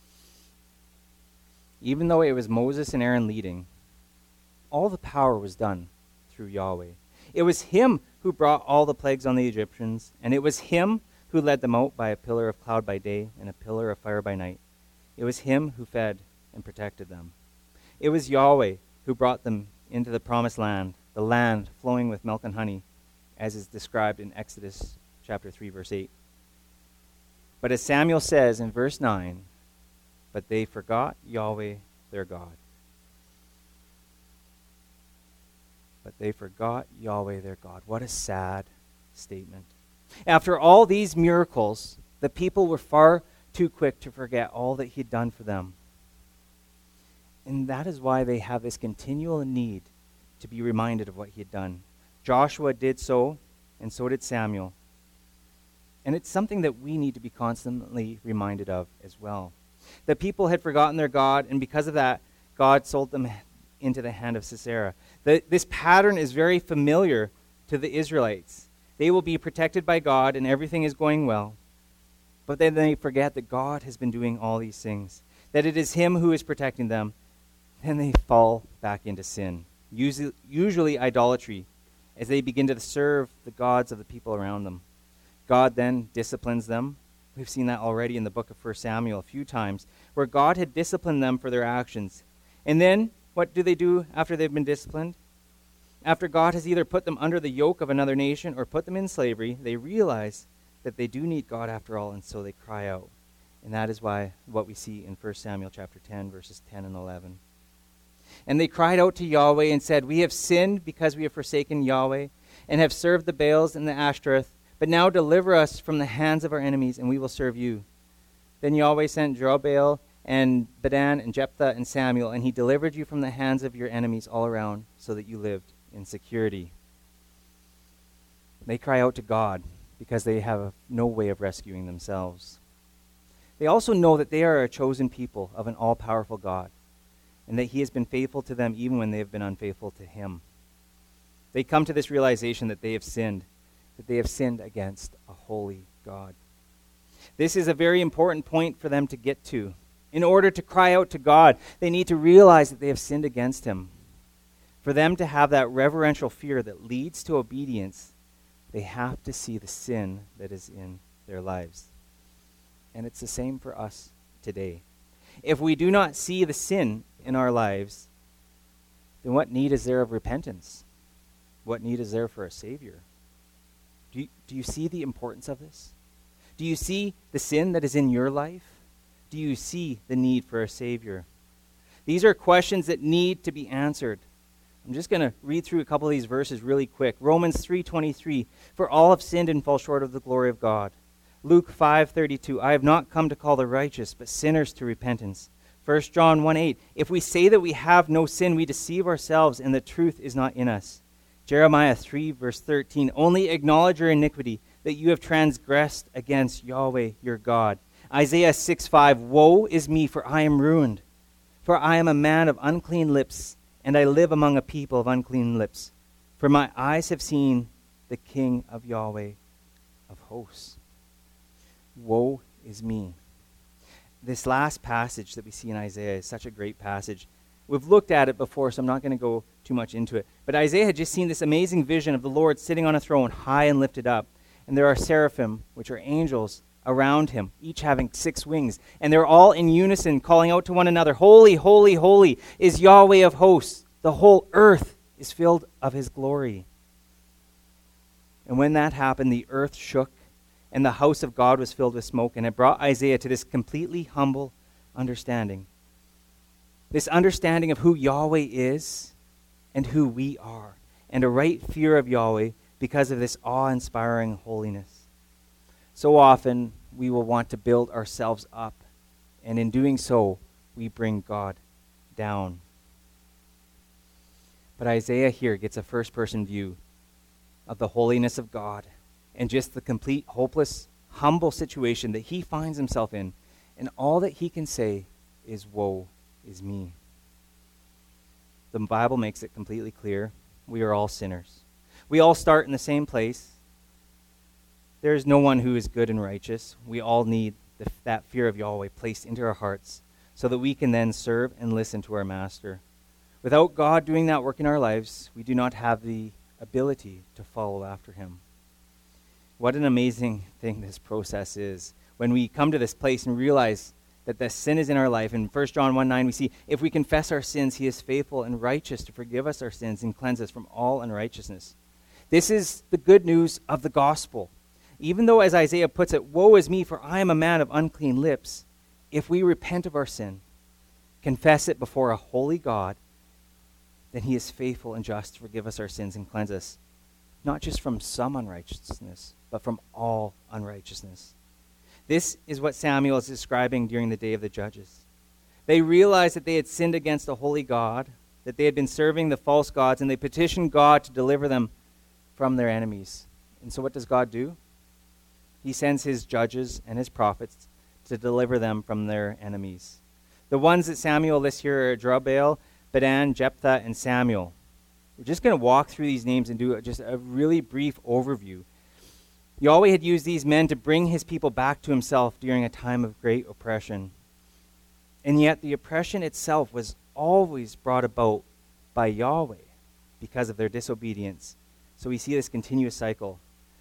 Even though it was Moses and Aaron leading, all the power was done through Yahweh. It was him who brought all the plagues on the Egyptians, and it was him who led them out by a pillar of cloud by day and a pillar of fire by night. It was him who fed and protected them. It was Yahweh who brought them into the promised land, the land flowing with milk and honey, as is described in Exodus chapter three, verse eight. But as Samuel says in verse nine, but they forgot Yahweh their God. But they forgot Yahweh their God. What a sad statement. After all these miracles, the people were far too quick to forget all that he'd done for them. And that is why they have this continual need to be reminded of what he had done. Joshua did so, and so did Samuel. And it's something that we need to be constantly reminded of as well. The people had forgotten their God, and because of that, God sold them into the hand of Sisera. The, this pattern is very familiar to the Israelites. They will be protected by God and everything is going well. But then they forget that God has been doing all these things, that it is him who is protecting them. Then they fall back into sin, usually, usually idolatry, as they begin to serve the gods of the people around them. God then disciplines them. We've seen that already in the book of First Samuel a few times, where God had disciplined them for their actions. And then, what do they do after they've been disciplined? After God has either put them under the yoke of another nation or put them in slavery, they realize that they do need God after all, and so they cry out. And that is why what we see in First Samuel chapter ten, verses ten and eleven. And they cried out to Yahweh and said, "We have sinned because we have forsaken Yahweh and have served the Baals and the Ashtoreth. But now deliver us from the hands of our enemies, and we will serve you." Then Yahweh sent Jerubbaal and Bedan and Jephthah and Samuel, and he delivered you from the hands of your enemies all around, so that you lived in security. They cry out to God because they have no way of rescuing themselves. They also know that they are a chosen people of an all-powerful God, and that he has been faithful to them even when they have been unfaithful to him. They come to this realization that they have sinned, that they have sinned against a holy God. This is a very important point for them to get to. In order to cry out to God, they need to realize that they have sinned against him. For them to have that reverential fear that leads to obedience, they have to see the sin that is in their lives. And it's the same for us today. If we do not see the sin in our lives, then what need is there of repentance? What need is there for a Savior? Do you, do you see the importance of this? Do you see the sin that is in your life? Do you see the need for a Savior? These are questions that need to be answered. I'm just going to read through a couple of these verses really quick. Romans three twenty-three, "For all have sinned and fall short of the glory of God." Luke five thirty-two, "I have not come to call the righteous, but sinners to repentance." First John one eight, "If we say that we have no sin, we deceive ourselves, and the truth is not in us." Jeremiah three, verse thirteen, "Only acknowledge your iniquity, that you have transgressed against Yahweh your God." Isaiah six five, "Woe is me, for I am ruined, for I am a man of unclean lips, and I live among a people of unclean lips. For my eyes have seen the King of Yahweh of hosts." Woe is me. This last passage that we see in Isaiah is such a great passage. We've looked at it before, so I'm not going to go too much into it. But Isaiah had just seen this amazing vision of the Lord sitting on a throne, high and lifted up. And there are seraphim, which are angels, around him, each having six wings. And they're all in unison, calling out to one another, "Holy, holy, holy is Yahweh of hosts. The whole earth is filled of his glory." And when that happened, the earth shook, and the house of God was filled with smoke. And it brought Isaiah to this completely humble understanding. This understanding of who Yahweh is and who we are, and a right fear of Yahweh because of this awe-inspiring holiness. So often, we will want to build ourselves up, and in doing so, we bring God down. But Isaiah here gets a first-person view of the holiness of God and just the complete, hopeless, humble situation that he finds himself in, and all that he can say is, "Woe is me." The Bible makes it completely clear. We are all sinners. We all start in the same place. There is no one who is good and righteous. We all need the, that fear of Yahweh placed into our hearts so that we can then serve and listen to our Master. Without God doing that work in our lives, we do not have the ability to follow after him. What an amazing thing this process is. When we come to this place and realize that the sin is in our life. In First John one nine, we see, "If we confess our sins, he is faithful and righteous to forgive us our sins and cleanse us from all unrighteousness." This is the good news of the gospel. Even though, as Isaiah puts it, "Woe is me, for I am a man of unclean lips," if we repent of our sin, confess it before a holy God, then he is faithful and just to forgive us our sins and cleanse us, not just from some unrighteousness, but from all unrighteousness. This is what Samuel is describing during the day of the judges. They realized that they had sinned against a holy God, that they had been serving the false gods, and they petitioned God to deliver them from their enemies. And so what does God do? He sends his judges and his prophets to deliver them from their enemies. The ones that Samuel lists here are Jerubbaal, Bedan, Jephthah, and Samuel. We're just going to walk through these names and do just a really brief overview. Yahweh had used these men to bring his people back to himself during a time of great oppression. And yet the oppression itself was always brought about by Yahweh because of their disobedience. So we see this continuous cycle.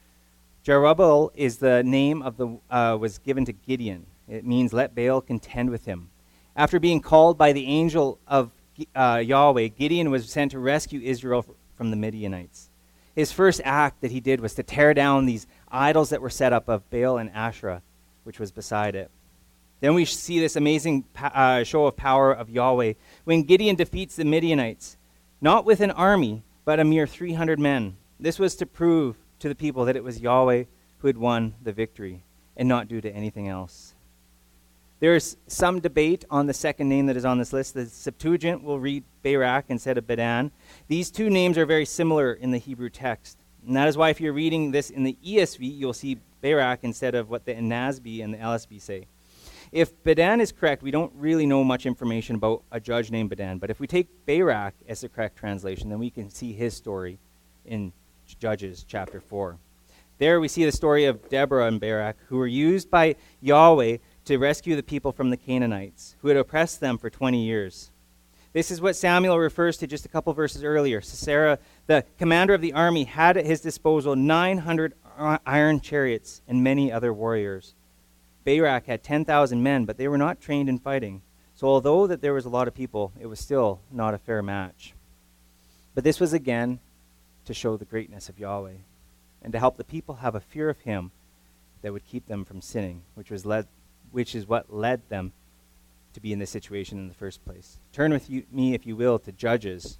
Jerubbaal is the name of the uh, was given to Gideon. It means let Baal contend with him. After being called by the angel of uh, Yahweh, Gideon was sent to rescue Israel from the Midianites. His first act that he did was to tear down these idols that were set up of Baal and Asherah, which was beside it. Then we see this amazing uh, show of power of Yahweh when Gideon defeats the Midianites, not with an army, but a mere three hundred men. This was to prove to the people that it was Yahweh who had won the victory and not due to anything else. There is some debate on the second name that is on this list. The Septuagint will read Barak instead of Bedan. These two names are very similar in the Hebrew text. And that is why if you're reading this in the E S V, you'll see Barak instead of what the N A S B and the L S B say. If Bedan is correct, we don't really know much information about a judge named Bedan. But if we take Barak as the correct translation, then we can see his story in Judges chapter four. There we see the story of Deborah and Barak, who were used by Yahweh to rescue the people from the Canaanites, who had oppressed them for twenty years. This is what Samuel refers to just a couple verses earlier. Sisera, the commander of the army, had at his disposal nine hundred iron chariots and many other warriors. Barak had ten thousand men, but they were not trained in fighting. So although that there was a lot of people, it was still not a fair match. But this was again to show the greatness of Yahweh and to help the people have a fear of him that would keep them from sinning, which was led which is what led them to be in this situation in the first place. Turn with you, me, if you will, to Judges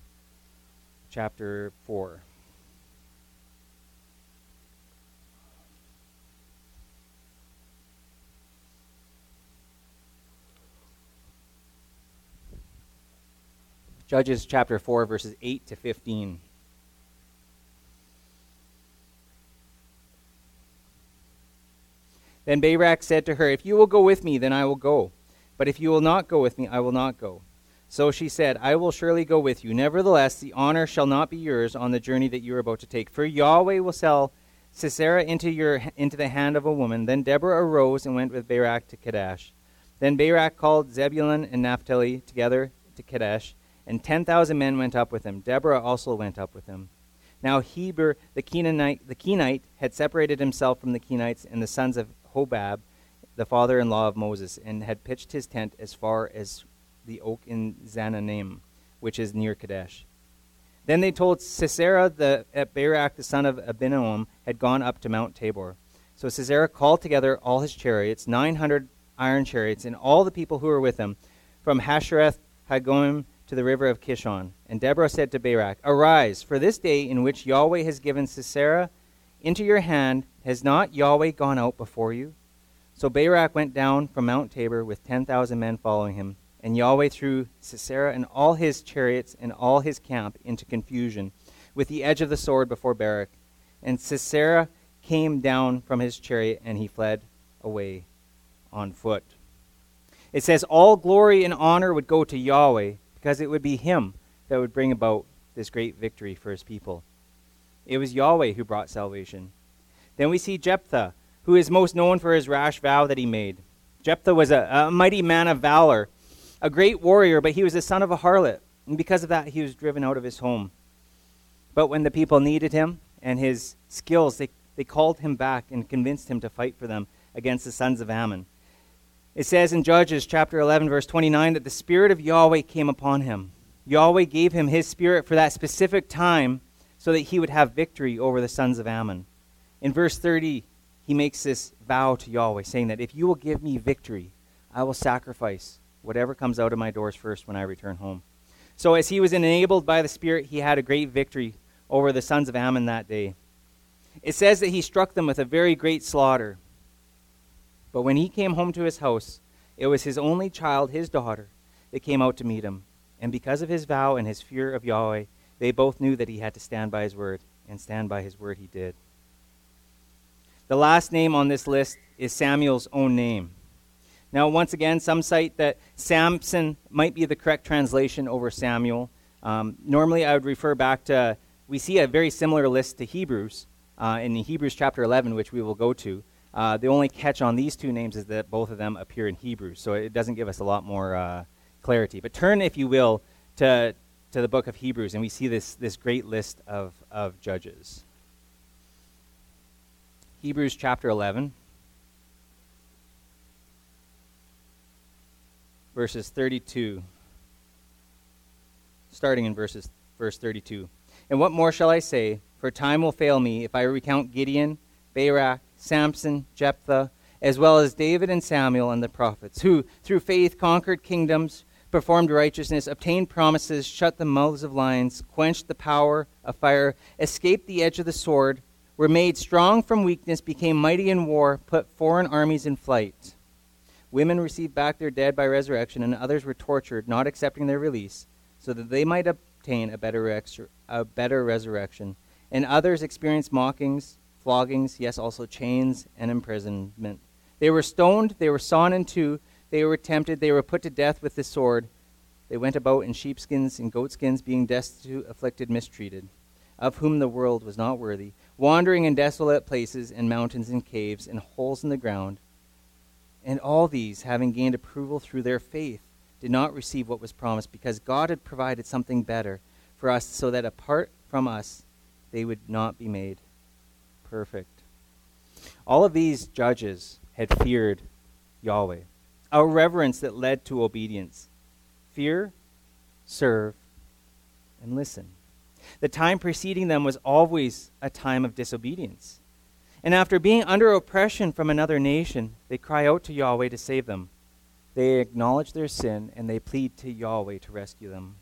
chapter four. Judges chapter four, verses eight to fifteen. Then Barak said to her, if you will go with me, then I will go. But if you will not go with me, I will not go. So she said, I will surely go with you. Nevertheless, the honor shall not be yours on the journey that you are about to take. For Yahweh will sell Sisera into your into the hand of a woman. Then Deborah arose and went with Barak to Kadesh. Then Barak called Zebulun and Naphtali together to Kadesh, and ten thousand men went up with him. Deborah also went up with him. Now Heber the Kenite, the Kenite had separated himself from the Kenites and the sons of Hobab, the father-in-law of Moses, and had pitched his tent as far as the oak in Zananim, which is near Kadesh. Then they told Sisera that Barak, the son of Abinoam, had gone up to Mount Tabor. So Sisera called together all his chariots, nine hundred iron chariots, and all the people who were with him, from Hashereth Hagoim to the river of Kishon. And Deborah said to Barak, arise, for this day in which Yahweh has given Sisera into your hand, has not Yahweh gone out before you? So Barak went down from Mount Tabor with ten thousand men following him, and Yahweh threw Sisera and all his chariots and all his camp into confusion with the edge of the sword before Barak. And Sisera came down from his chariot, and he fled away on foot. It says all glory and honor would go to Yahweh, because it would be him that would bring about this great victory for his people. It was Yahweh who brought salvation. Then we see Jephthah, who is most known for his rash vow that he made. Jephthah was a, a mighty man of valor, a great warrior, but he was the son of a harlot, and because of that he was driven out of his home. But when the people needed him and his skills, they, they called him back and convinced him to fight for them against the sons of Ammon. It says in Judges chapter eleven, verse twenty-nine, that the Spirit of Yahweh came upon him. Yahweh gave him his spirit for that specific time so that he would have victory over the sons of Ammon. In verse thirty, he makes this vow to Yahweh, saying that if you will give me victory, I will sacrifice whatever comes out of my doors first when I return home. So as he was enabled by the Spirit, he had a great victory over the sons of Ammon that day. It says that he struck them with a very great slaughter. But when he came home to his house, it was his only child, his daughter, that came out to meet him. And because of his vow and his fear of Yahweh, they both knew that he had to stand by his word, and stand by his word he did. The last name on this list is Samuel's own name. Now, once again, some cite that Samson might be the correct translation over Samuel. Um, normally, I would refer back to, we see a very similar list to Hebrews, uh, in Hebrews chapter eleven, which we will go to. Uh, the only catch on these two names is that both of them appear in Hebrews, so it doesn't give us a lot more uh, clarity. But turn, if you will, to to the book of Hebrews, and we see this, this great list of, of judges. Hebrews chapter eleven, verses thirty-two, starting in verses verse thirty-two. And what more shall I say? For time will fail me if I recount Gideon, Barak, Samson, Jephthah, as well as David and Samuel and the prophets, who through faith conquered kingdoms, performed righteousness, obtained promises, shut the mouths of lions, quenched the power of fire, escaped the edge of the sword, were made strong from weakness, became mighty in war, put foreign armies in flight. Women received back their dead by resurrection, and others were tortured, not accepting their release, so that they might obtain a better, extra, a better resurrection. And others experienced mockings, floggings, yes, also chains and imprisonment. They were stoned, they were sawn in two, they were tempted, they were put to death with the sword. They went about in sheepskins and goatskins, being destitute, afflicted, mistreated, of whom the world was not worthy, wandering in desolate places and mountains and caves and holes in the ground. And all these, having gained approval through their faith, did not receive what was promised, because God had provided something better for us, so that apart from us, they would not be made perfect. All of these judges had feared Yahweh, a reverence that led to obedience. Fear, serve, and listen. The time preceding them was always a time of disobedience. And after being under oppression from another nation, they cry out to Yahweh to save them. They acknowledge their sin, and they plead to Yahweh to rescue them.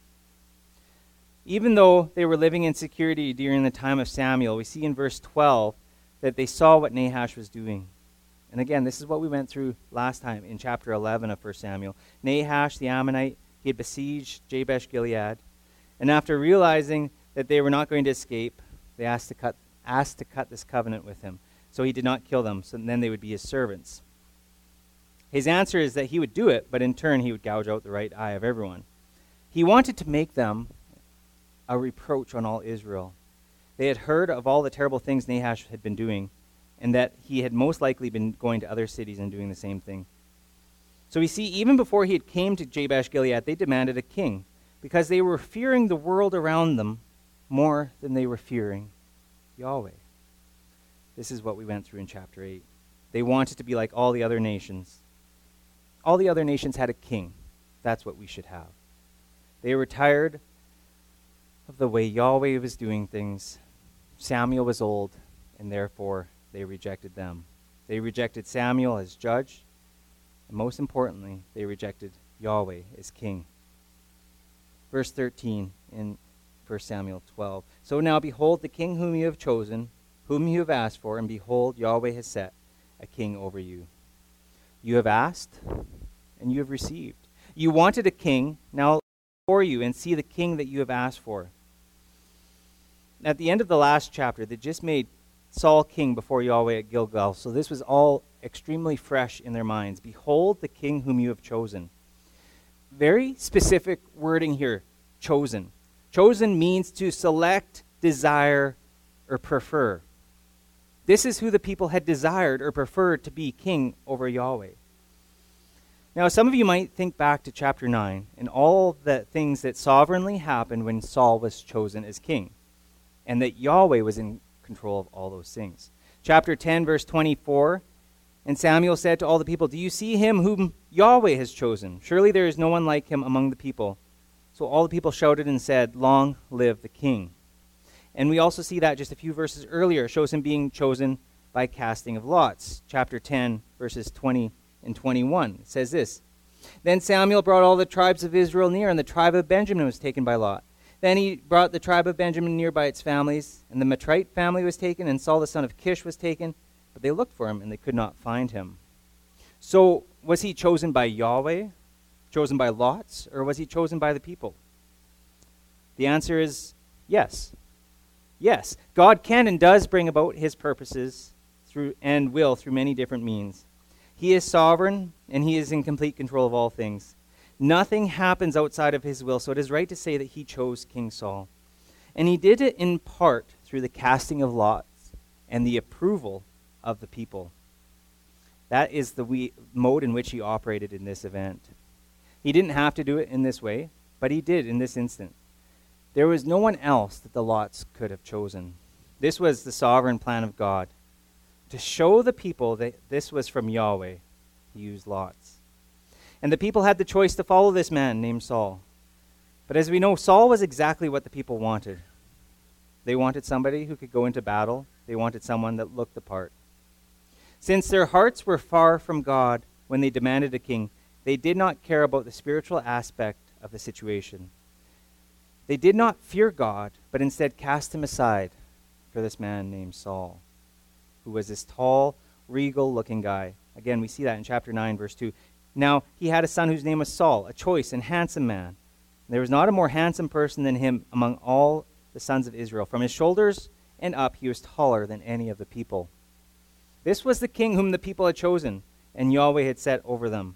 Even though they were living in security during the time of Samuel, we see in verse twelve that they saw what Nahash was doing. And again, this is what we went through last time in chapter eleven of First Samuel. Nahash, the Ammonite, he had besieged Jabesh-Gilead. And after realizing that they were not going to escape, they asked to cut, asked to cut this covenant with him. So he did not kill them, so then they would be his servants. His answer is that he would do it, but in turn he would gouge out the right eye of everyone. He wanted to make them a reproach on all Israel. They had heard of all the terrible things Nahash had been doing, and that he had most likely been going to other cities and doing the same thing. So we see, even before he had came to Jabesh-Gilead, they demanded a king, because they were fearing the world around them more than they were fearing Yahweh. This is what we went through in chapter eight. They wanted to be like all the other nations. All the other nations had a king. That's what we should have. They were tired of the way Yahweh was doing things. Samuel was old, and therefore they rejected them. They rejected Samuel as judge, and most importantly, they rejected Yahweh as king. Verse thirteen in First Samuel twelve. So now behold the king whom you have chosen, whom you have asked for, and behold, Yahweh has set a king over you. You have asked, and you have received. You wanted a king, now for you, and see the king that you have asked for. At the end of the last chapter, they just made Saul king before Yahweh at Gilgal, so this was all extremely fresh in their minds. Behold the king whom you have chosen. Very specific wording here, chosen. Chosen means to select, desire, or prefer. This is who the people had desired or preferred to be king over Yahweh. Now, some of you might think back to chapter nine and all the things that sovereignly happened when Saul was chosen as king, and that Yahweh was in control of all those things. Chapter ten, verse twenty-four, and Samuel said to all the people, do you see him whom Yahweh has chosen? Surely there is no one like him among the people. So all the people shouted and said, long live the king. And we also see that just a few verses earlier shows him being chosen by casting of lots. Chapter ten, verses twenty and twenty-one. It says this, then Samuel brought all the tribes of Israel near, and the tribe of Benjamin was taken by lot. Then he brought the tribe of Benjamin near by its families, and the Matrite family was taken, and Saul the son of Kish was taken, but they looked for him, and they could not find him. So was he chosen by Yahweh, chosen by lots, or was he chosen by the people? The answer is yes. Yes, God can and does bring about his purposes through and will through many different means. He is sovereign, and he is in complete control of all things. Nothing happens outside of his will, so it is right to say that he chose King Saul. And he did it in part through the casting of lots and the approval of the people. That is the we- mode in which he operated in this event. He didn't have to do it in this way, but he did in this instant. There was no one else that the lots could have chosen. This was the sovereign plan of God. To show the people that this was from Yahweh, he used lots. And the people had the choice to follow this man named Saul. But as we know, Saul was exactly what the people wanted. They wanted somebody who could go into battle. They wanted someone that looked the part. Since their hearts were far from God when they demanded a king, they did not care about the spiritual aspect of the situation. They did not fear God, but instead cast him aside for this man named Saul, who was this tall, regal-looking guy. Again, we see that in chapter nine, verse two. Now, he had a son whose name was Saul, a choice and handsome man. There was not a more handsome person than him among all the sons of Israel. From his shoulders and up, he was taller than any of the people. This was the king whom the people had chosen, and Yahweh had set over them.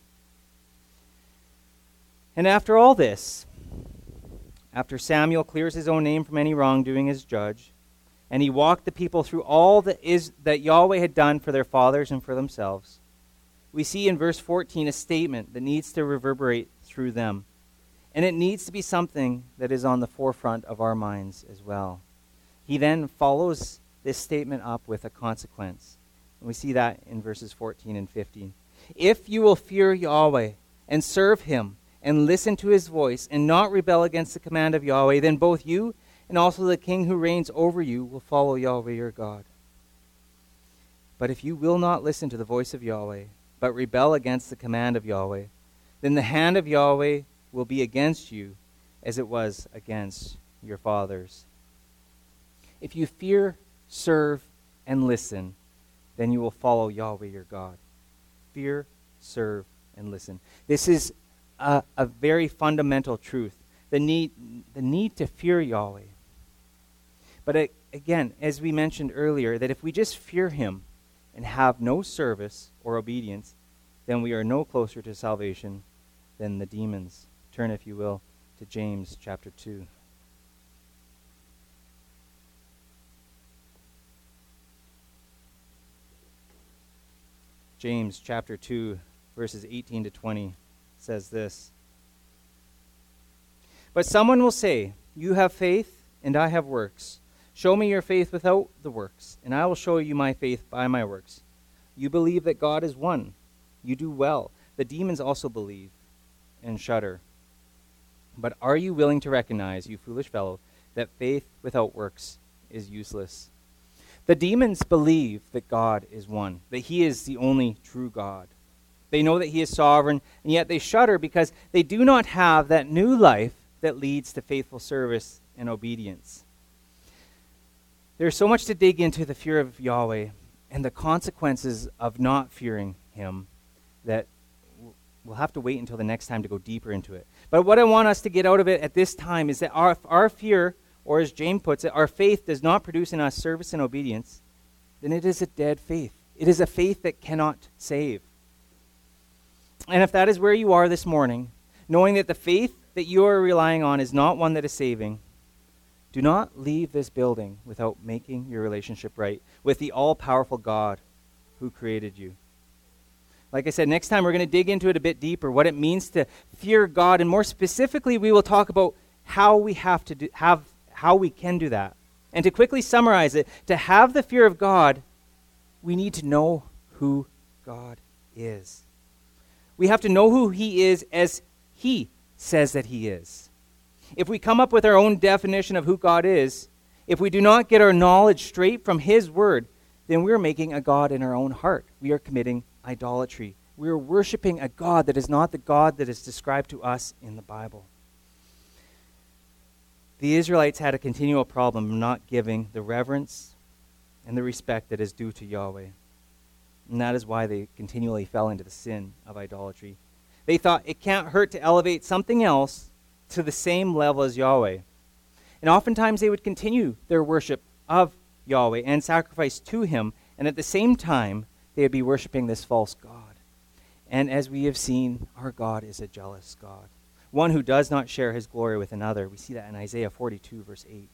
And after all this, after Samuel clears his own name from any wrongdoing as judge, and he walked the people through all that is that Yahweh had done for their fathers and for themselves, we see in verse fourteen a statement that needs to reverberate through them. And it needs to be something that is on the forefront of our minds as well. He then follows this statement up with a consequence. And we see that in verses fourteen and fifteen. If you will fear Yahweh and serve him and listen to his voice and not rebel against the command of Yahweh, then both you and also the king who reigns over you will follow Yahweh your God. But if you will not listen to the voice of Yahweh, but rebel against the command of Yahweh, then the hand of Yahweh will be against you as it was against your fathers. If you fear, serve, and listen, then you will follow Yahweh your God. Fear, serve, and listen. This is a, a very fundamental truth, the need, the need to fear Yahweh. But it, again, as we mentioned earlier, that if we just fear him and have no service or obedience, then we are no closer to salvation than the demons. Turn, if you will, to James chapter two. James chapter two, verses eighteen to twenty says this. But someone will say, you have faith, and I have works. Show me your faith without the works, and I will show you my faith by my works. You believe that God is one. You do well. The demons also believe and shudder. But are you willing to recognize, you foolish fellow, that faith without works is useless? The demons believe that God is one, that he is the only true God. They know that he is sovereign, and yet they shudder because they do not have that new life that leads to faithful service and obedience. There's so much to dig into the fear of Yahweh and the consequences of not fearing him that we'll have to wait until the next time to go deeper into it. But what I want us to get out of it at this time is that our, our fear, or as James puts it, our faith does not produce in us service and obedience, then it is a dead faith. It is a faith that cannot save. And if that is where you are this morning, knowing that the faith that you are relying on is not one that is saving, do not leave this building without making your relationship right with the all-powerful God who created you. Like I said, next time we're going to dig into it a bit deeper, what it means to fear God, and more specifically, we will talk about how we have to do, have how we can do that. And to quickly summarize it, to have the fear of God, we need to know who God is. We have to know who he is as he says that he is. If we come up with our own definition of who God is, if we do not get our knowledge straight from his word, then we're making a God in our own heart. We are committing idolatry. We are worshiping a God that is not the God that is described to us in the Bible. The Israelites had a continual problem of not giving the reverence and the respect that is due to Yahweh. And that is why they continually fell into the sin of idolatry. They thought it can't hurt to elevate something else to the same level as Yahweh. And oftentimes they would continue their worship of Yahweh and sacrifice to him, and at the same time they would be worshiping this false god. And as we have seen, our God is a jealous God, one who does not share his glory with another. We see that in Isaiah forty-two, verse eight.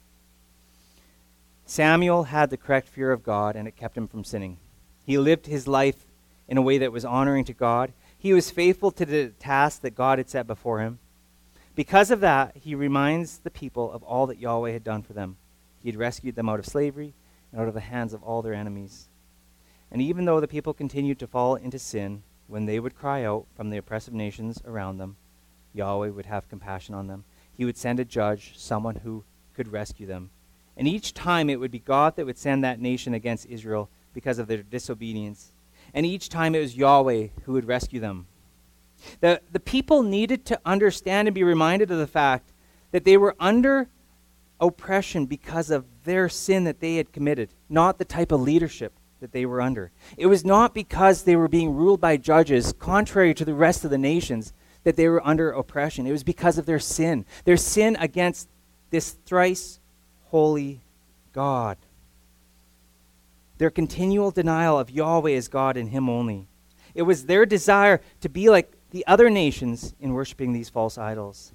Samuel had the correct fear of God, and it kept him from sinning. He lived his life in a way that was honoring to God. He was faithful to the task that God had set before him. Because of that, he reminds the people of all that Yahweh had done for them. He had rescued them out of slavery and out of the hands of all their enemies. And even though the people continued to fall into sin, when they would cry out from the oppressive nations around them, Yahweh would have compassion on them. He would send a judge, someone who could rescue them. And each time it would be God that would send that nation against Israel because of their disobedience. And each time it was Yahweh who would rescue them. The, the people needed to understand and be reminded of the fact that they were under oppression because of their sin that they had committed, not the type of leadership that they were under. It was not because they were being ruled by judges, contrary to the rest of the nations, that they were under oppression. It was because of their sin, their sin against this thrice holy God. Their continual denial of Yahweh as God and him only. It was their desire to be like the other nations in worshiping these false idols.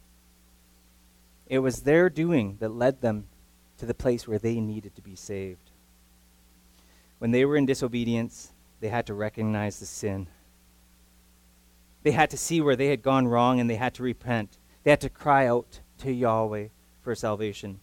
It was their doing that led them to the place where they needed to be saved. When they were in disobedience, they had to recognize the sin. They had to see where they had gone wrong, and they had to repent. They had to cry out to Yahweh for salvation.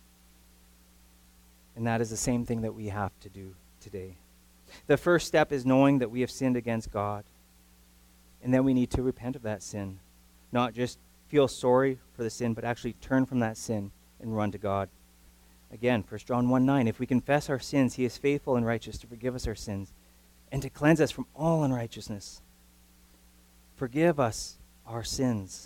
And that is the same thing that we have to do today. The first step is knowing that we have sinned against God. And then we need to repent of that sin. Not just feel sorry for the sin, but actually turn from that sin and run to God. Again, First John one nine, if we confess our sins, he is faithful and righteous to forgive us our sins and to cleanse us from all unrighteousness. Forgive us our sins.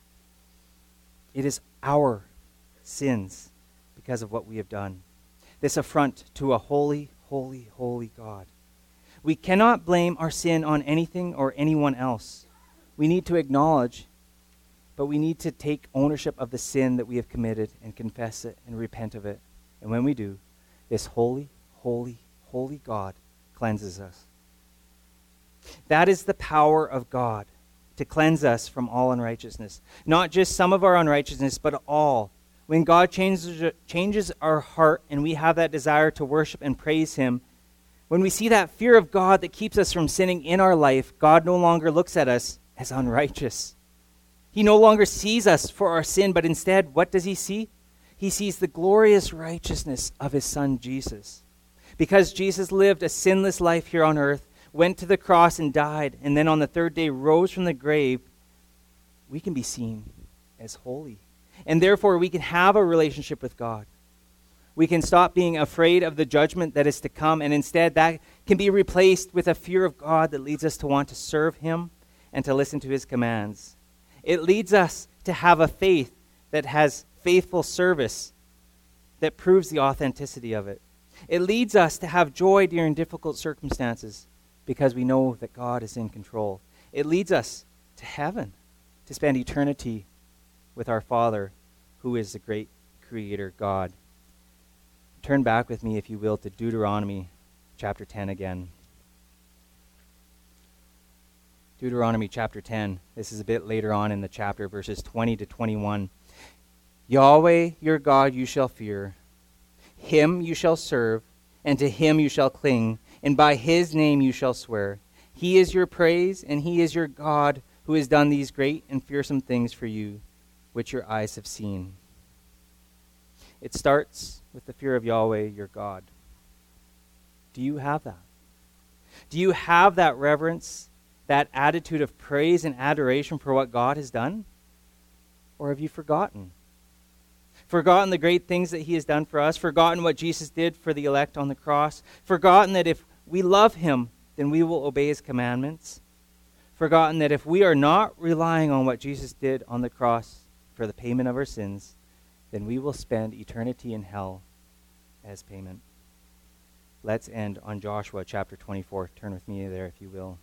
It is our sins because of what we have done. This affront to a holy, holy, holy God. We cannot blame our sin on anything or anyone else. We need to acknowledge, but we need to take ownership of the sin that we have committed and confess it and repent of it. And when we do, this holy, holy, holy God cleanses us. That is the power of God, to cleanse us from all unrighteousness. Not just some of our unrighteousness, but all. When God changes, changes our heart and we have that desire to worship and praise him, when we see that fear of God that keeps us from sinning in our life, God no longer looks at us as unrighteous. He no longer sees us for our sin, but instead, what does he see? He sees the glorious righteousness of his son, Jesus. Because Jesus lived a sinless life here on earth, went to the cross and died, and then on the third day rose from the grave, we can be seen as holy. And therefore, we can have a relationship with God. We can stop being afraid of the judgment that is to come, and instead that can be replaced with a fear of God that leads us to want to serve him and to listen to his commands. It leads us to have a faith that has faithful service that proves the authenticity of it. It leads us to have joy during difficult circumstances because we know that God is in control. It leads us to heaven, to spend eternity with our Father, who is the great Creator God. Turn back with me, if you will, to Deuteronomy chapter ten again. Deuteronomy chapter ten. This is a bit later on in the chapter, verses twenty to twenty-one. Yahweh your God you shall fear. Him you shall serve, and to him you shall cling, and by his name you shall swear. He is your praise, and he is your God, who has done these great and fearsome things for you, which your eyes have seen. It starts with the fear of Yahweh, your God. Do you have that? Do you have that reverence, that attitude of praise and adoration for what God has done? Or have you forgotten? Forgotten the great things that he has done for us, forgotten what Jesus did for the elect on the cross, forgotten that if we love him, then we will obey his commandments, forgotten that if we are not relying on what Jesus did on the cross for the payment of our sins, then we will spend eternity in hell as payment. Let's end on Joshua chapter twenty-four. Turn with me there, if you will.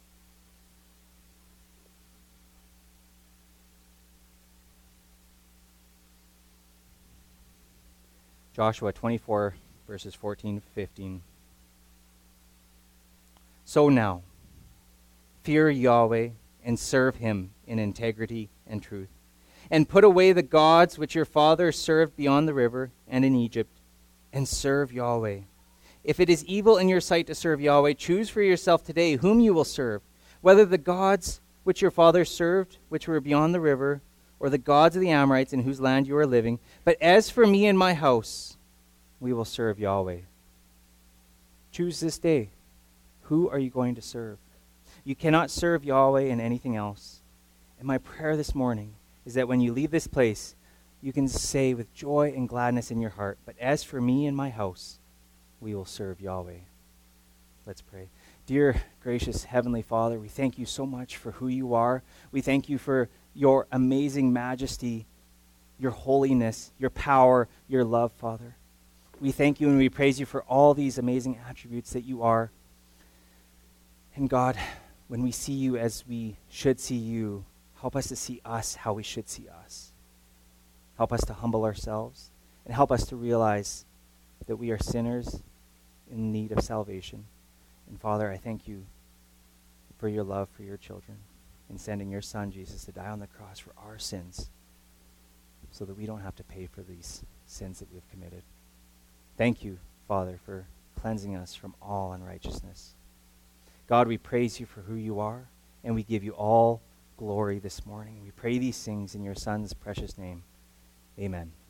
Joshua twenty-four, verses fourteen to fifteen. So now, fear Yahweh and serve him in integrity and truth. And put away the gods which your fathers served beyond the river and in Egypt, and serve Yahweh. If it is evil in your sight to serve Yahweh, choose for yourself today whom you will serve, whether the gods which your fathers served, which were beyond the river, or the gods of the Amorites in whose land you are living. But as for me and my house, we will serve Yahweh. Choose this day. Who are you going to serve? You cannot serve Yahweh in anything else. And my prayer this morning is that when you leave this place, you can say with joy and gladness in your heart, but as for me and my house, we will serve Yahweh. Let's pray. Dear gracious Heavenly Father, we thank you so much for who you are. We thank you for your amazing majesty, your holiness, your power, your love, Father. We thank you and we praise you for all these amazing attributes that you are. And God, when we see you as we should see you, help us to see us how we should see us. Help us to humble ourselves and help us to realize that we are sinners in need of salvation. And Father, I thank you for your love for your children in sending your Son, Jesus, to die on the cross for our sins so that we don't have to pay for these sins that we have committed. Thank you, Father, for cleansing us from all unrighteousness. God, we praise you for who you are, and we give you all glory this morning. We pray these things in your Son's precious name. Amen.